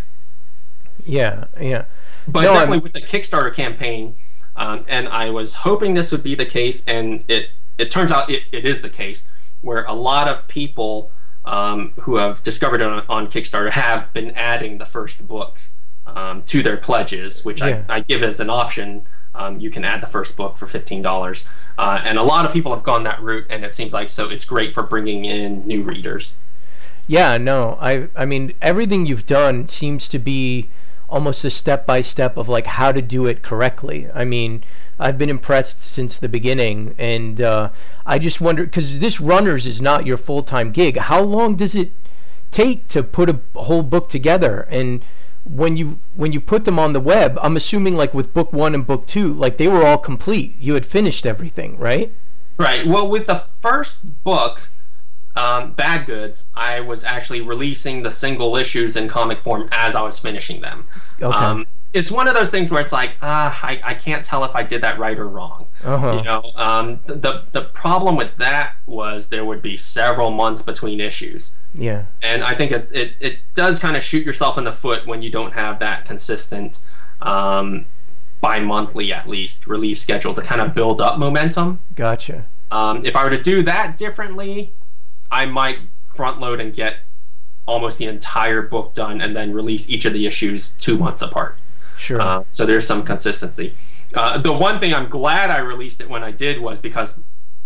Yeah. Yeah. But No, definitely I'm- with the Kickstarter campaign, um, and I was hoping this would be the case, and it, it turns out it, it is the case, where a lot of people um, who have discovered it on, on Kickstarter have been adding the first book um, to their pledges, which Yeah. I, I give as an option. Um, you can add the first book for fifteen dollars. Uh, and a lot of people have gone that route, and it seems like so it's great for bringing in new readers. Yeah, no, I I mean everything you've done seems to be almost a step by step of like how to do it correctly. I mean, I've been impressed since the beginning, and uh, I just wonder because this Runners is not your full time gig. How long does it take to put a whole book together? And when you when you put them on the web, I'm assuming like with book one and book two, like they were all complete. You had finished everything, right? Right. Well, with the first book, um, Bad Goods, I was actually releasing the single issues in comic form as I was finishing them. Okay. Um, it's one of those things where it's like, ah, I, I can't tell if I did that right or wrong. Uh-huh. You know, um, the the problem with that was there would be several months between issues. Yeah. And I think it, it, it does kind of shoot yourself in the foot when you don't have that consistent, um, bi-monthly at least, release schedule to kind of build up momentum. Gotcha. Um, if I were to do that differently, I might front load and get almost the entire book done and then release each of the issues two months apart. Sure. Uh, so there's some consistency. Uh, the one thing I'm glad I released it when I did was because,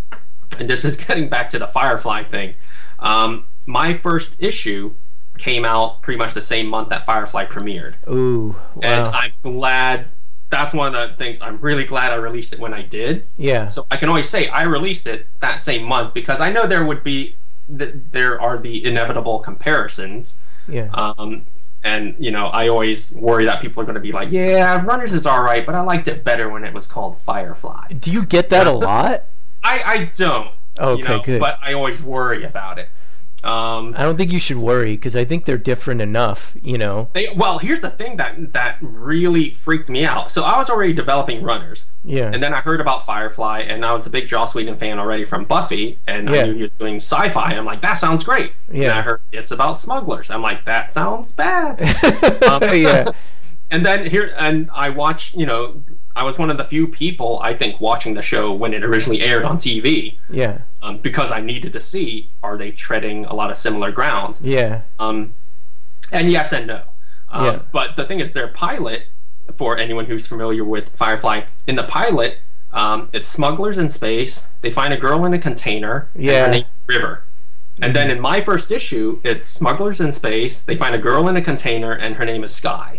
and this is getting back to the Firefly thing, um, my first issue came out pretty much the same month that Firefly premiered. Ooh. Wow. And I'm glad, that's one of the things, I'm really glad I released it when I did. Yeah. So I can always say I released it that same month because I know there would be, th- there are the inevitable comparisons. Yeah. Um, and, you know, I always worry that people are going to be like, yeah, Runners is all right, but I liked it better when it was called Firefly. Do you get that a lot? I, I don't. Okay, you know, good. But I always worry about it. Um, I don't think you should worry because I think they're different enough, you know. they, well, here's the thing that that really freaked me out. So I was already developing runners, Yeah. and then I heard about Firefly, and I was a big Joss Whedon fan already from Buffy, and Yeah. I knew he was doing sci-fi. And I'm like, that sounds great. Yeah. And I heard it's about smugglers. I'm like, that sounds bad. um, Yeah. And then here, and I watched, you know, I was one of the few people, I think, watching the show when it originally aired on T V, Yeah. um, because I needed to see, are they treading a lot of similar grounds? Yeah. Um, and yes and no. Um, Yeah. But the thing is, their pilot, for anyone who's familiar with Firefly, in the pilot, um, it's smugglers in space. They find a girl in a container. Yeah. And her name's River. And then in my first issue, it's smugglers in space. They find a girl in a container, and her name is Sky.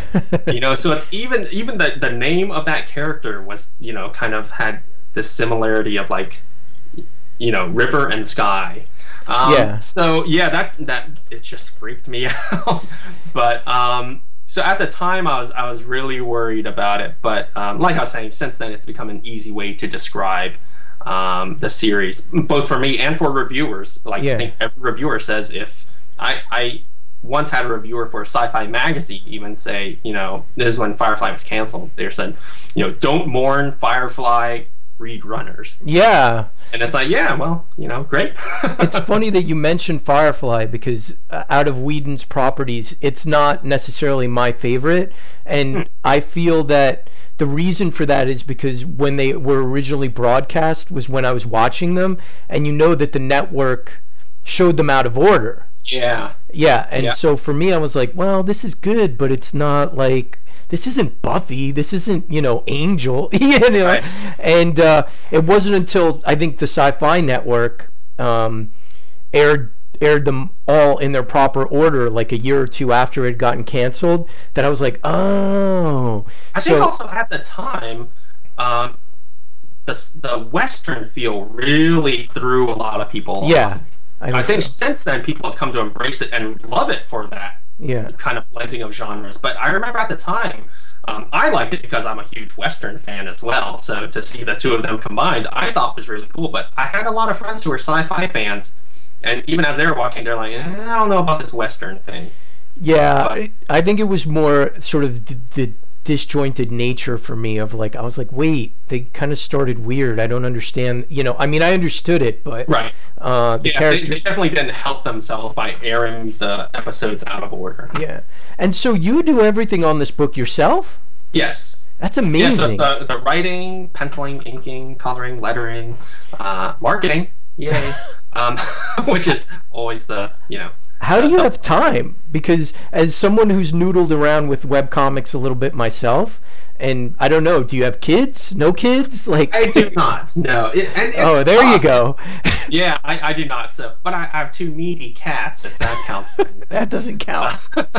You know, so it's even even the the name of that character was, you know, kind of had this similarity of like, you know, River and Sky. Um, Yeah. So yeah, that that it just freaked me out. But um, so at the time, I was I was really worried about it. But um, like I was saying, since then, it's become an easy way to describe um, the series, both for me and for reviewers. Like Yeah. I think every reviewer says, if I I once had a reviewer for a sci-fi magazine even say, you know, this is when Firefly was canceled. They said, you know, don't mourn Firefly, read Runners. Yeah. And it's like, yeah, well, you know, great. It's funny that you mentioned Firefly because uh, out of Whedon's properties, it's not necessarily my favorite. And I feel that the reason for that is because when they were originally broadcast was when I was watching them, and you know that the network showed them out of order. Yeah. Yeah, and Yeah. so for me, I was like, well, this is good, but it's not like, this isn't Buffy, this isn't, you know, Angel, you know, Right. and uh, it wasn't until I think the Sci-Fi Network um, aired aired them all in their proper order, like a year or two after it had gotten canceled, that I was like, oh. I so, think also at the time, um, the, the Western feel really threw a lot of people yeah, off. I I think, think so. since then, people have come to embrace it and love it for that Yeah, kind of blending of genres. But I remember at the time, um, I liked it because I'm a huge Western fan as well. So to see the two of them combined, I thought was really cool. But I had a lot of friends who were sci-fi fans, and even as they were watching, they're like, eh, I don't know about this Western thing. yeah. But- I, I think it was more sort of the, the disjointed nature for me of like, I was like, wait, they kind of started weird. I don't understand. You know, I mean, I understood it, but Right. uh, the Yeah, they, character. they definitely didn't help themselves by airing the episodes out of order. Yeah, and so you do everything on this book yourself? Yes. That's Yeah, amazing. so it's the, the writing, penciling, inking, coloring, lettering, uh, marketing, yay, um, which is always the, you know. How do you have time? Because as someone who's noodled around with webcomics a little bit myself, and I don't know, do you have kids? No kids? Like I do not, no. It, and it's oh, there you tough. go. Yeah, I, I do not, so, but I, I have two needy cats, if that counts. That doesn't count.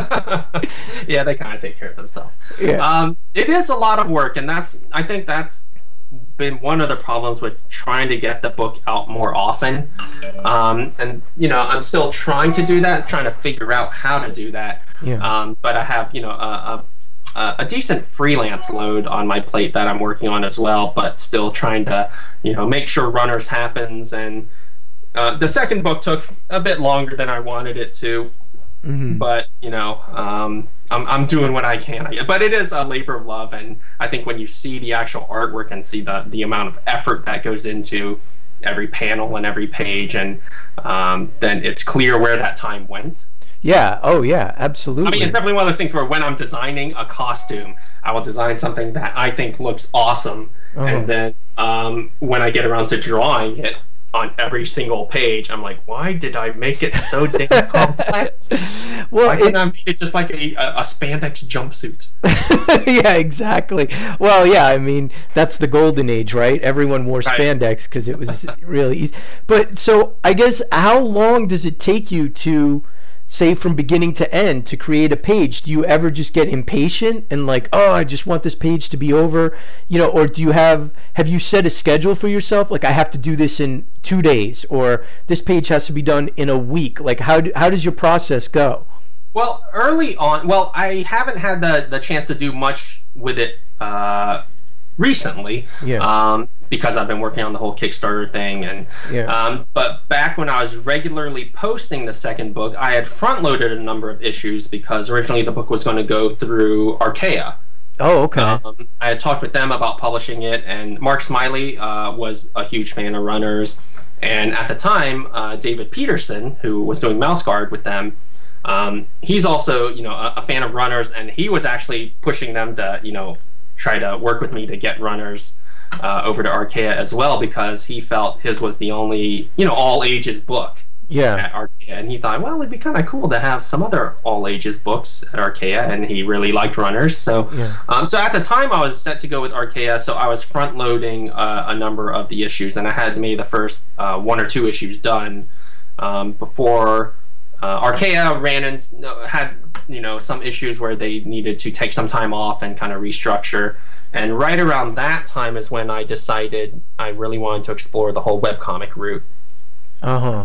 Yeah, they kind of take care of themselves. Yeah. Um, it is a lot of work, and that's I think that's been one of the problems with trying to get the book out more often. Um, and you know, I'm still trying to do that, trying to figure out how to do that. Yeah. Um, but I have, you know, a, a, a decent freelance load on my plate that I'm working on as well, but still trying to, you know, make sure Runners happens. And uh, the second book took a bit longer than I wanted it to. Mhm. But you know, um, I'm I'm doing what I can. But it is a labor of love, and I think when you see the actual artwork and see the the amount of effort that goes into every panel and every page, and um, then it's clear where that time went. Yeah. Oh, yeah. Absolutely. I mean, it's definitely one of those things where when I'm designing a costume, I will design something that I think looks awesome, Uh-huh. and then um, when I get around to drawing it on every single page, I'm like, why did I make it so damn complex? well, Why it, couldn't I make it just like a, a, a spandex jumpsuit? yeah, exactly. Well, yeah, I mean, that's the golden age, right? Everyone wore Right. spandex because it was really easy. But so I guess how long does it take you to, say, from beginning to end to create a page? Do you ever just get impatient and like, oh, I just want this page to be over, you know, or do you have, have you set a schedule for yourself? Like, I have to do this in two days or this page has to be done in a week. Like, how, do, how does your process go? Well, early on, well, I haven't had the, the chance to do much with it uh, recently. Yeah. Um, because I've been working on the whole Kickstarter thing. And Yeah. um, but back when I was regularly posting the second book, I had front-loaded a number of issues because originally the book was going to go through Archaea. Oh, okay. Um, I had talked with them about publishing it, and Mark Smiley uh, was a huge fan of Runners. And at the time, uh, David Peterson, who was doing Mouse Guard with them, um, he's also, you know, a, a fan of Runners, and he was actually pushing them to, you know, try to work with me to get Runners uh, over to Archaea as well, because he felt his was the only, you know, all ages book. Yeah. At Archaea, and he thought, well, it'd be kind of cool to have some other all ages books at Archaea, and he really liked Runners. So, Yeah. um, so at the time, I was set to go with Archaea, so I was front loading uh, a number of the issues, and I had maybe the first uh, one or two issues done um, before uh, Archaea ran and uh, had you know some issues where they needed to take some time off and kind of restructure. And right around that time is when I decided I really wanted to explore the whole webcomic route. Uh huh.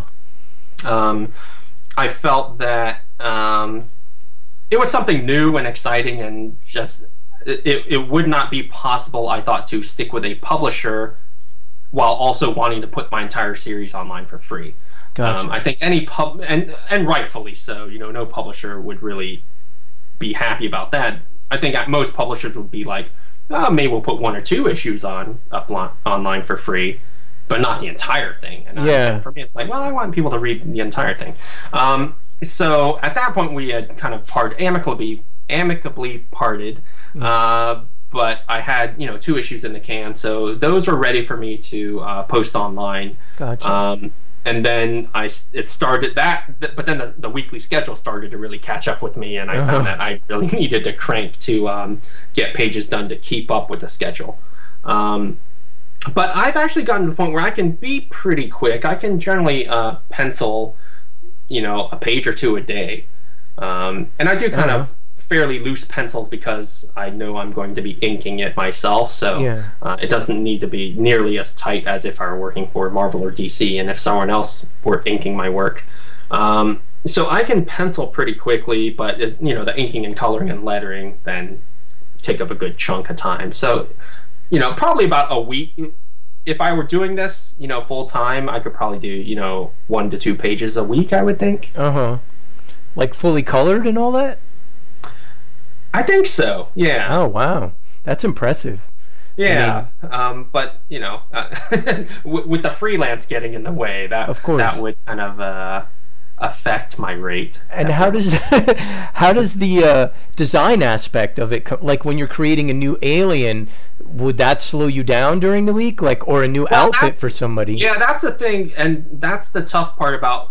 Um, I felt that um, it was something new and exciting, and just it, it would not be possible, I thought, to stick with a publisher while also wanting to put my entire series online for free. Gotcha. Um, I think any pub and and rightfully so. You know, no publisher would really be happy about that. I think most publishers would be like, oh, maybe we'll put one or two issues on up online for free, but not the entire thing. And Yeah. I, for me, it's like, well, I want people to read the entire thing. Um, so at that point, we had kind of part amicably, amicably parted. Uh, but I had, you know, two issues in the can, so those were ready for me to uh, post online. Gotcha. Um, and then I, it started that, but then the, the weekly schedule started to really catch up with me, and I Uh-huh. found that I really needed to crank to um, get pages done to keep up with the schedule. Um, But I've actually gotten to the point where I can be pretty quick. I can generally uh, pencil, you know, a page or two a day. Um, and I do kind Uh-huh. of fairly loose pencils because I know I'm going to be inking it myself. So Yeah. uh, it doesn't need to be nearly as tight as if I were working for Marvel or D C and if someone else were inking my work. Um, so I can pencil pretty quickly, but, it, you know, the inking and coloring and lettering then take up a good chunk of time. So, you know, probably about a week. If I were doing this, you know, full time, I could probably do, you know, one to two pages a week, I would think. Uh huh. Like fully colored and all that? I think so, yeah. Oh, wow. That's impressive. Yeah, um, but, you know, uh, with, with the freelance getting in the way, that, Of course. that would kind of uh, affect my rate. And how does how does the uh, design aspect of it, co- like when you're creating a new alien, would that slow you down during the week, like, or a new Well, outfit that's- for somebody? Yeah, that's the thing, and that's the tough part about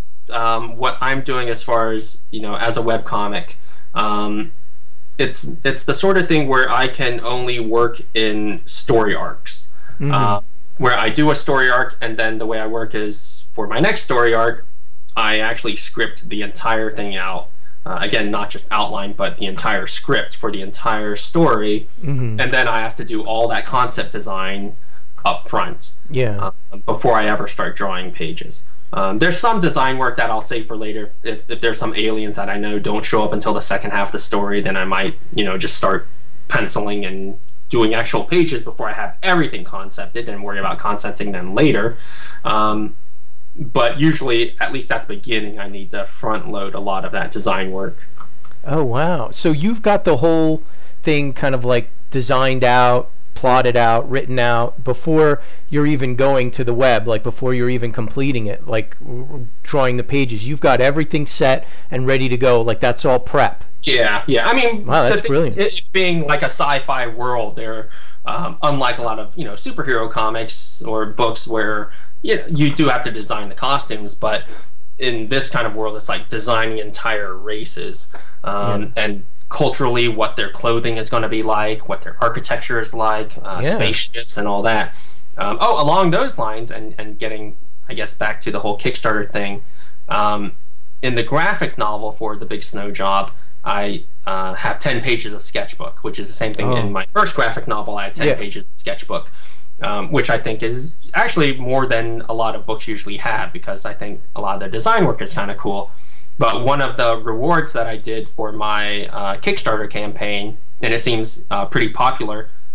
um, what I'm doing as far as, you know, as a webcomic. Um, it's it's the sort of thing where I can only work in story arcs, Mhm. uh, where I do a story arc, and then the way I work is for my next story arc, I actually script the entire thing out. Uh, again, not just outline, but the entire script for the entire story, Mhm. and then I have to do all that concept design up front Yeah. uh, before I ever start drawing pages. Um, there's some design work that I'll save for later. If, if there's some aliens that I know don't show up until the second half of the story, then I might, you know, just start penciling and doing actual pages before I have everything concepted and worry about concepting them later. Um, but usually, at least at the beginning, I need to front load a lot of that design work. Oh, wow. So you've got the whole thing kind of like designed out, plotted out, written out before you're even going to the web, like before you're even completing it, like r- r- drawing the pages. You've got everything set and ready to go. Like that's all prep. Yeah, yeah. I mean, Wow, that's the thing- brilliant. It, it being like a sci-fi world, there, um, unlike a lot of you know superhero comics or books where you know, you do have to design the costumes, but in this kind of world, it's like designing entire races um, Yeah. and culturally what their clothing is going to be like, what their architecture is like, uh, Yeah. spaceships and all that. Um, oh, along those lines, and and getting, I guess, back to the whole Kickstarter thing. Um, in the graphic novel for The Big Snow Job, I uh, have ten pages of sketchbook, which is the same thing Oh. in my first graphic novel. I had ten Yeah. pages of sketchbook, um, which I think is actually more than a lot of books usually have, because I think a lot of their design work is kind of cool. But one of the rewards that I did for my uh, Kickstarter campaign, and it seems uh, pretty popular,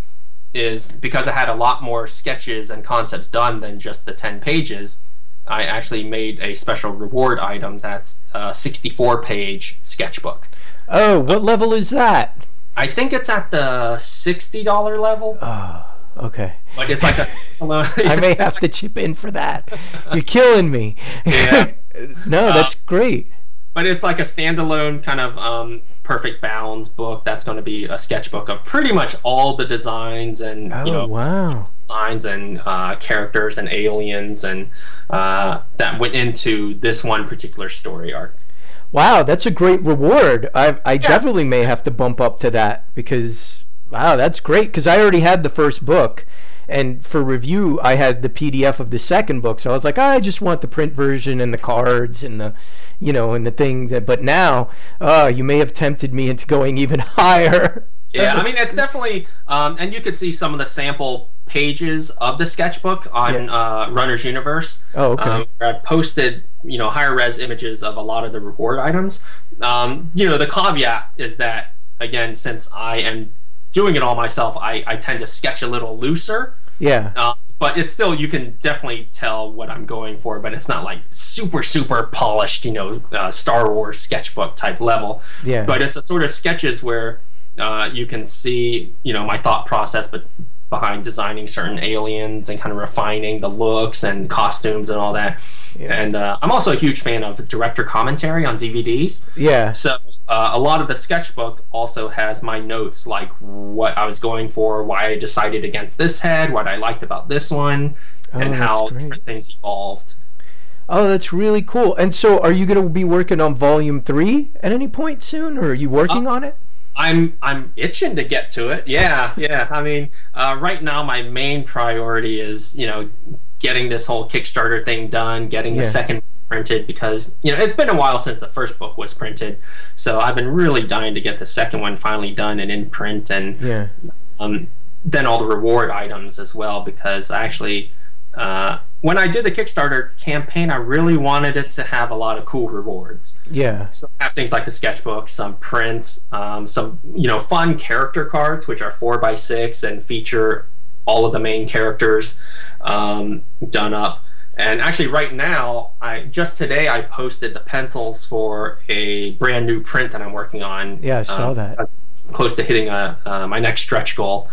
is because I had a lot more sketches and concepts done than just the ten pages, I actually made a special reward item that's a sixty-four page sketchbook. Oh, what level is that? I think it's at the sixty dollar level. Oh, okay. But it's like a... I may have to chip in for that. You're killing me. Yeah. No, that's uh, great. But it's like a standalone kind of um, perfect bound book that's going to be a sketchbook of pretty much all the designs and oh, you know wow. designs and uh, characters and aliens and uh, that went into this one particular story arc. Wow, that's a great reward. I I Yeah. definitely may have to bump up to that because wow, that's great. Because I already had the first book, and for review, I had the P D F of the second book. So I was like, I just want the print version and the cards and the, you know, and the things. But now, uh, you may have tempted me into going even higher. Yeah, I mean, it's definitely, um, and you could see some of the sample pages of the sketchbook on Yeah. uh, Runner's Universe. Oh, okay. Um, where I've posted, you know, higher res images of a lot of the reward items. Um, you know, the caveat is that, again, since I am doing it all myself, I, I tend to sketch a little looser. Yeah. Uh, but it's still, you can definitely tell what I'm going for, but it's not like super, super polished, you know, uh, Star Wars sketchbook type level. Yeah. But it's a sort of sketches where uh, you can see, you know, my thought process, but behind designing certain aliens and kind of refining the looks and costumes and all that. Yeah. And uh, I'm also a huge fan of director commentary on D V Ds. Yeah. So uh, a lot of the sketchbook also has my notes, like what I was going for, why I decided against this head, what I liked about this one, Oh, and that's how great. different things evolved. Oh, that's really cool. And so, are you going to be working on volume three at any point soon, or are you working Uh, on it? I'm I'm itching to get to it. Yeah, yeah. I mean, uh, right now my main priority is, you know, getting this whole Kickstarter thing done, getting the Yeah. second printed, because, you know, it's been a while since the first book was printed. So I've been really dying to get the second one finally done and in print, and Yeah. um, then all the reward items as well, because I actually, uh, when I did the Kickstarter campaign, I really wanted it to have a lot of cool rewards. Yeah. So I have things like the sketchbook, some prints, um, some, you know, fun character cards, which are four by six and feature all of the main characters um, done up. And actually, right now, I just today I posted the pencils for a brand new print that I'm working on. Yeah, I saw Um, that. that's close to hitting a, uh, my next stretch goal.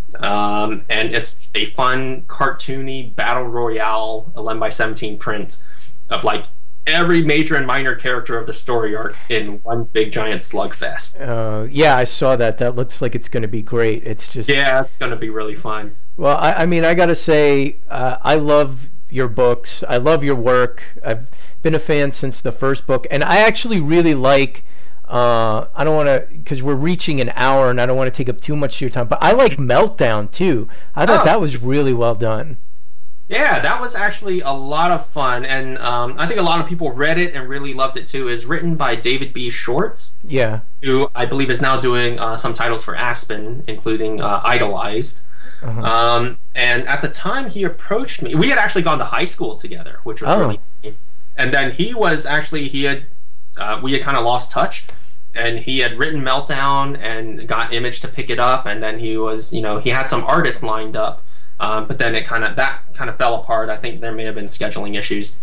Um, and it's a fun, cartoony battle royale eleven by seventeen print of like every major and minor character of the story arc in one big giant slugfest. Uh, yeah, I saw that. That looks like it's going to be great. It's just Yeah, it's going to be really fun. well, I, I mean, I got to say, uh, I love your books. I love your work. I've been a fan since the first book, and I actually really like. Uh, I don't want to, because we're reaching an hour, and I don't want to take up too much of your time. But I like Meltdown too. I thought Oh. that was really well done. Yeah, that was actually a lot of fun, and um, I think a lot of people read it and really loved it too. It's written by David B. Shorts, Yeah. who I believe is now doing uh, some titles for Aspen, including uh, Idolized. Uh-huh. Um, and at the time he approached me, we had actually gone to high school together, which was Oh. really neat. And then he was actually, he had, uh, we had kind of lost touch, and he had written Meltdown and got Image to pick it up, and then he was, you know, he had some artists lined up, um, but then it kind of, that kind of fell apart. I think there may have been scheduling issues.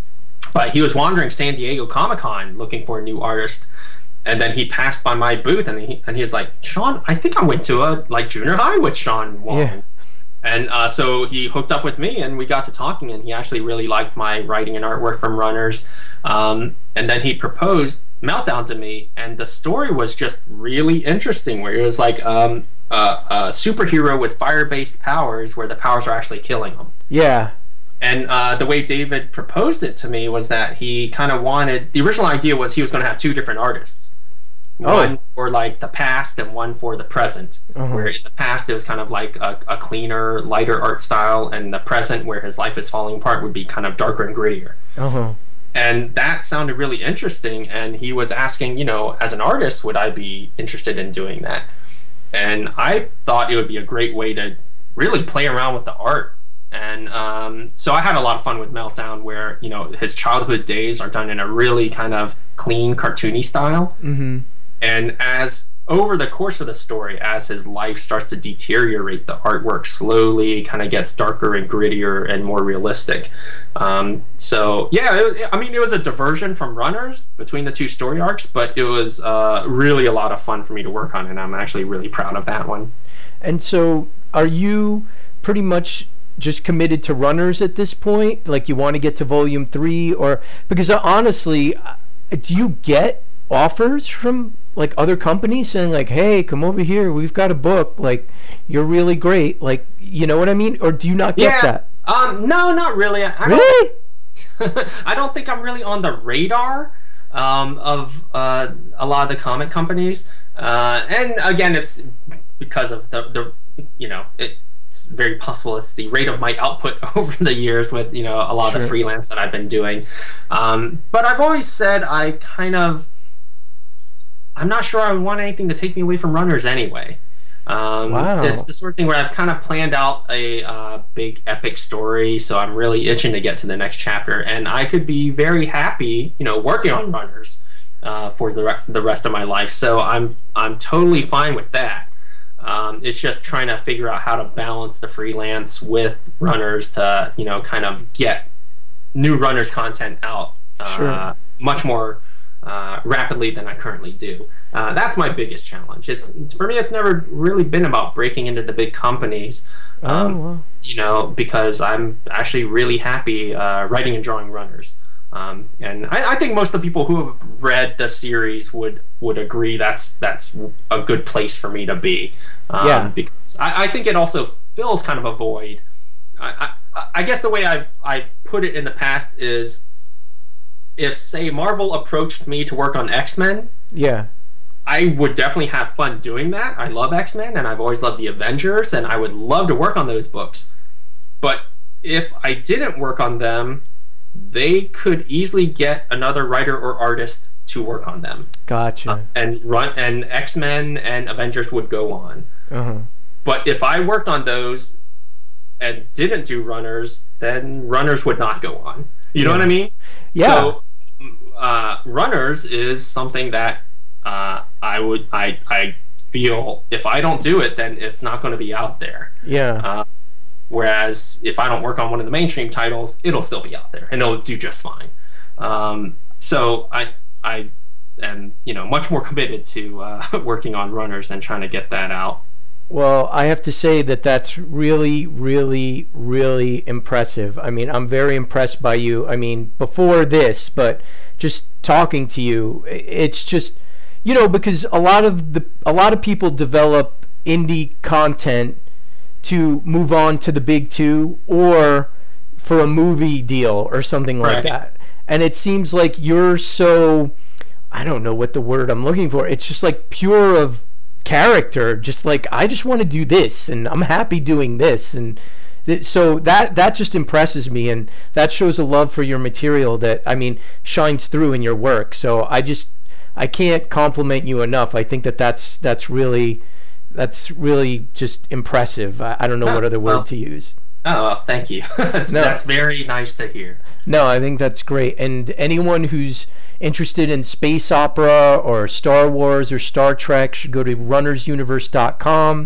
But he was wandering San Diego Comic-Con looking for a new artist, and then he passed by my booth, and he and he was like, Sean, I think I went to a like junior high with Sean Wong. Yeah. And uh, so he hooked up with me, and we got to talking, and he actually really liked my writing and artwork from Runners. Um, and then he proposed Meltdown to me, and the story was just really interesting, where it was like um, a, a superhero with fire-based powers, where the powers are actually killing him. Yeah. And uh, the way David proposed it to me was that he kind of wanted, the original idea was he was going to have two different artists. Oh. One for like the past and one for the present. Uh-huh. Where in the past it was kind of like a, a cleaner, lighter art style, and the present, where his life is falling apart, would be kind of darker and grittier. Uh-huh. And that sounded really interesting, and he was asking, you know, as an artist, would I be interested in doing that? And I thought it would be a great way to really play around with the art. And um, so I had a lot of fun with Meltdown, where, you know, his childhood days are done in a really kind of clean, cartoony style. Mm-hmm. And as over the course of the story, as his life starts to deteriorate, the artwork slowly kind of gets darker and grittier and more realistic. Um, so yeah, it, I mean, it was a diversion from Runners between the two story arcs, but it was uh, really a lot of fun for me to work on, and I'm actually really proud of that one. And so, are you pretty much just committed to Runners at this point? Like, you want to get to volume three, or because uh, honestly, uh, do you get offers from like other companies saying like, "Hey, come over here, we've got a book, like you're really great," like, you know what I mean? Or do you not get yeah. that? Um, no, not really. I, I Really? Don't, I don't think I'm really on the radar um, of uh, a lot of the comic companies. Uh, and again, it's because of the, the you know, it's very possible it's the rate of my output over the years with, you know, a lot Sure. of the freelance that I've been doing. Um, but I've always said I kind of, I'm not sure I would want anything to take me away from Runners anyway. Um, Wow. It's the sort of thing where I've kind of planned out a uh, big epic story, so I'm really itching to get to the next chapter, and I could be very happy, you know, working on Runners uh, for the re- the rest of my life. So I'm I'm totally fine with that. Um, it's just trying to figure out how to balance the freelance with Runners to, you know, kind of get new Runners content out uh, Sure. much more uh, rapidly than I currently do. Uh, that's my biggest challenge. It's for me. It's never really been about breaking into the big companies. Um, Oh, wow. You know, because I'm actually really happy uh, writing and drawing Runners. Um, and I, I think most of the people who have read the series would would agree that's that's a good place for me to be. Um, Yeah. Because I, I think it also fills kind of a void. I, I, I guess the way I I put it in the past is, if say Marvel approached me to work on X-Men, Yeah. I would definitely have fun doing that. I love X-Men, and I've always loved the Avengers, and I would love to work on those books. But if I didn't work on them, they could easily get another writer or artist to work on them, Gotcha. uh, and run and X-Men and Avengers would go on. Uh-huh. But if I worked on those and didn't do Runners, then Runners would not go on. You know Yeah. what I mean? Yeah. So, uh, Runners is something that uh, I would I I feel if I don't do it, then it's not going to be out there. Yeah. Uh, whereas if I don't work on one of the mainstream titles, it'll still be out there and it'll do just fine. Um, so I I am, you know, much more committed to uh, working on Runners and trying to get that out. Well, I have to say that that's really, really, really impressive. I mean, I'm very impressed by you. I mean, before this, but just talking to you, i- it's just, you know, because a lot of the a lot of people develop indie content to move on to the big two or for a movie deal or something like Right. that. And it seems like you're so, I don't know what the word I'm looking for. It's just like pure of character, just like I just want to do this and I'm happy doing this, and th- so that that just impresses me, and that shows a love for your material that, I mean, shines through in your work. So I just I can't compliment you enough. I think that that's that's really that's really just impressive. I, I don't know Oh, what other word well. to use. Oh, well, thank you. that's, No. that's very nice to hear. No, I think that's great. And anyone who's interested in space opera or Star Wars or Star Trek should go to runners universe dot com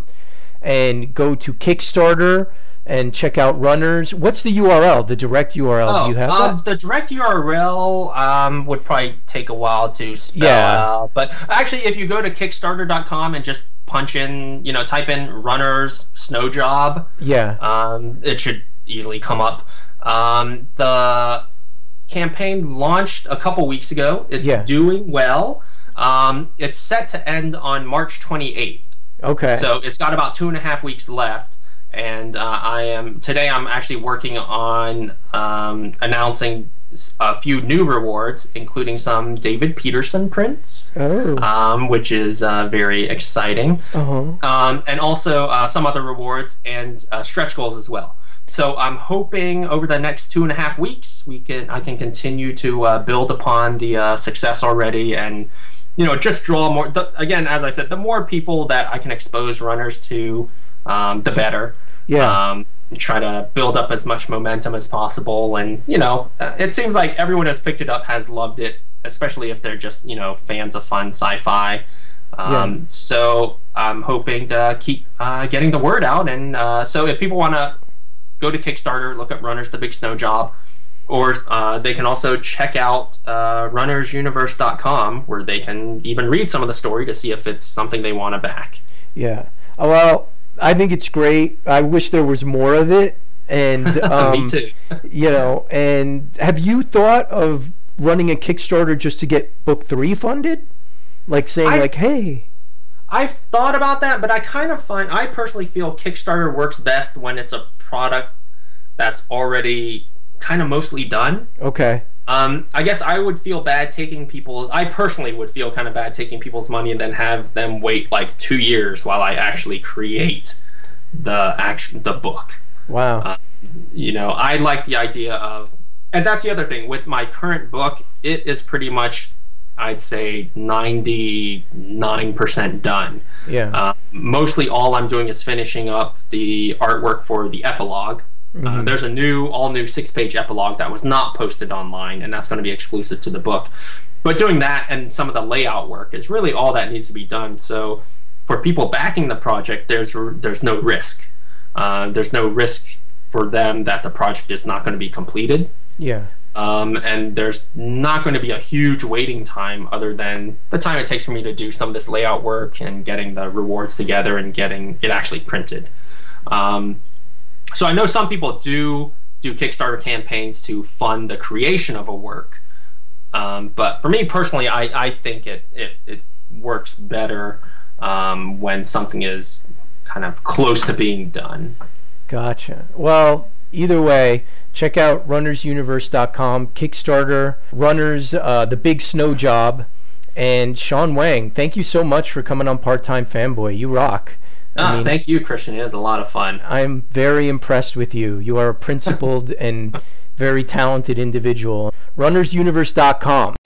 and go to Kickstarter and check out Runners. What's the U R L, the direct U R L? Oh, Do you have um, that? the direct U R L um, would probably take a while to spell Yeah. out. But actually, if you go to kickstarter dot com and just punch in, you know, type in Runners Snow Job, Yeah. um, it should easily come up. Um, the campaign launched a couple weeks ago. It's Yeah. doing well. Um, it's set to end on March twenty-eighth. Okay. So it's got about two and a half weeks left, and uh, I am today. I'm actually working on um, announcing s- a few new rewards, including some David Peterson prints, oh. um, which is uh, very exciting, Uh-huh. um, and also uh, some other rewards and uh, stretch goals as well. So I'm hoping over the next two and a half weeks we can I can continue to uh, build upon the uh, success already, and you know, just draw more. The, again, as I said, the more people that I can expose Runners to, um, the better. Yeah. Um, try to build up as much momentum as possible, and you know, uh, it seems like everyone who's picked it up has loved it, especially if they're just, you know, fans of fun sci-fi. Um, Yeah. So I'm hoping to keep uh, getting the word out. And uh, so if people want to go to Kickstarter, look up Runners the Big Snow Job, or uh, they can also check out uh, runners universe dot com, where they can even read some of the story to see if it's something they want to back. Yeah. Oh, well, I think it's great. I wish there was more of it. And um, Me too. You know, and have you thought of running a Kickstarter just to get book three funded? Like saying, I've, like, hey. I've thought about that, but I kind of find, I personally feel Kickstarter works best when it's a product that's already kind of mostly done. Okay. Um, I guess I would feel bad taking people, I personally would feel kind of bad taking people's money and then have them wait like two years while I actually create the action, the book. Wow. Uh, you know, I like the idea of, and that's the other thing, with my current book, it is pretty much, I'd say, ninety-nine percent done. Yeah. Uh, mostly all I'm doing is finishing up the artwork for the epilogue. Mm-hmm. Uh, there's a new, all new six-page epilogue that was not posted online, and that's going to be exclusive to the book. But doing that and some of the layout work is really all that needs to be done. So for people backing the project, there's there's no risk. Uh, there's no risk for them that the project is not going to be completed. Yeah. Um, and there's not going to be a huge waiting time other than the time it takes for me to do some of this layout work and getting the rewards together and getting it actually printed. Um, so I know some people do do Kickstarter campaigns to fund the creation of a work. Um, but for me personally, I, I think it, it, it works better um, when something is kind of close to being done. Gotcha. Well, either way, check out runners universe dot com, Kickstarter, Runners, uh, The Big Snow Job, and Sean Wang. Thank you so much for coming on Part-Time Fanboy. You rock. Ah, I mean, thank you, Christian. It was a lot of fun. I'm very impressed with you. You are a principled and very talented individual. runners universe dot com.